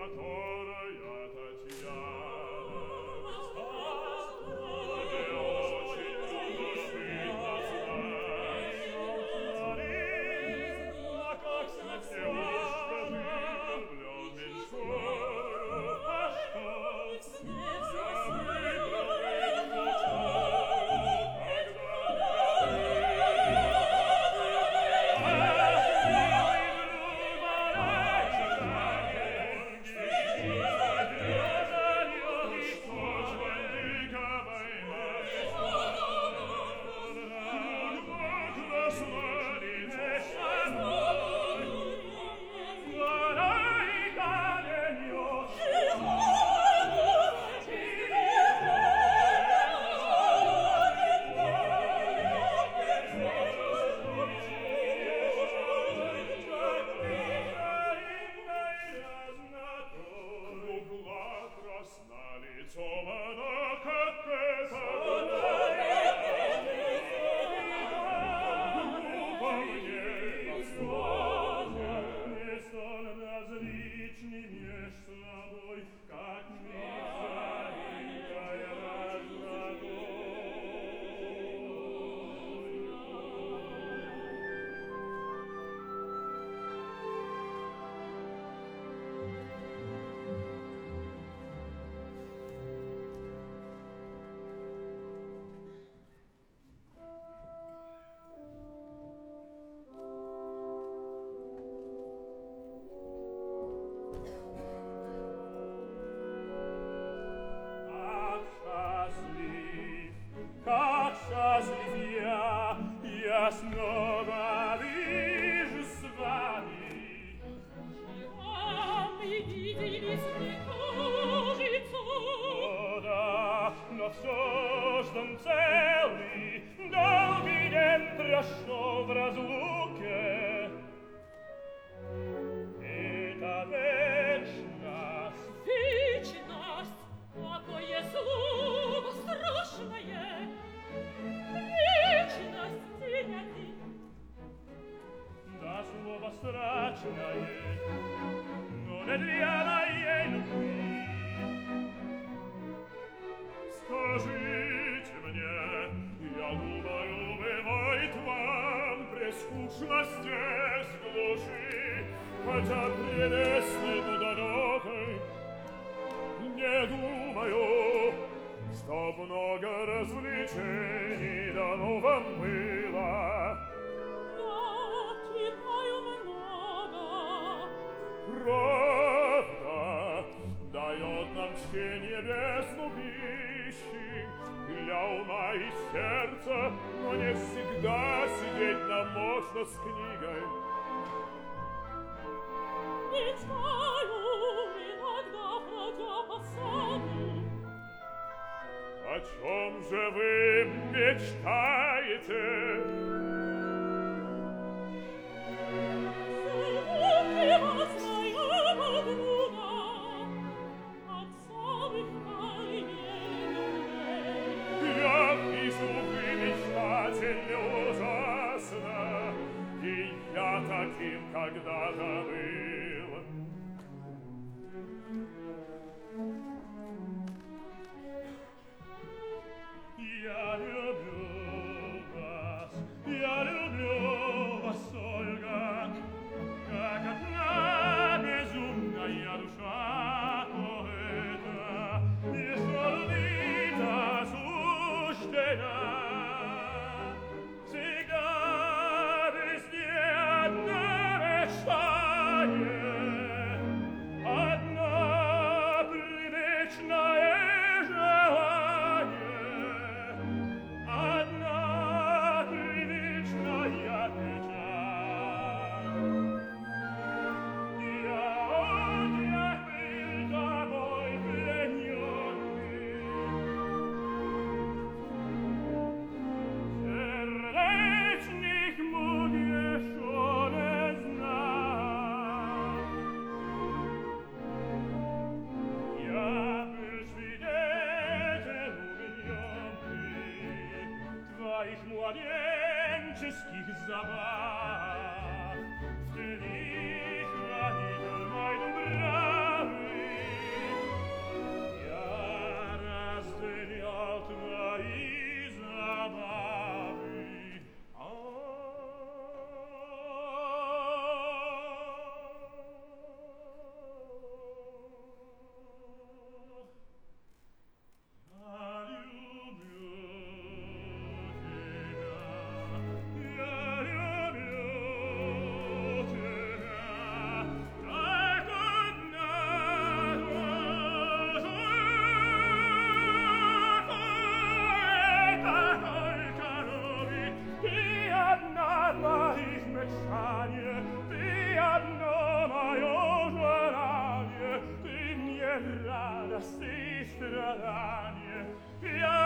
Fire sei stradanie,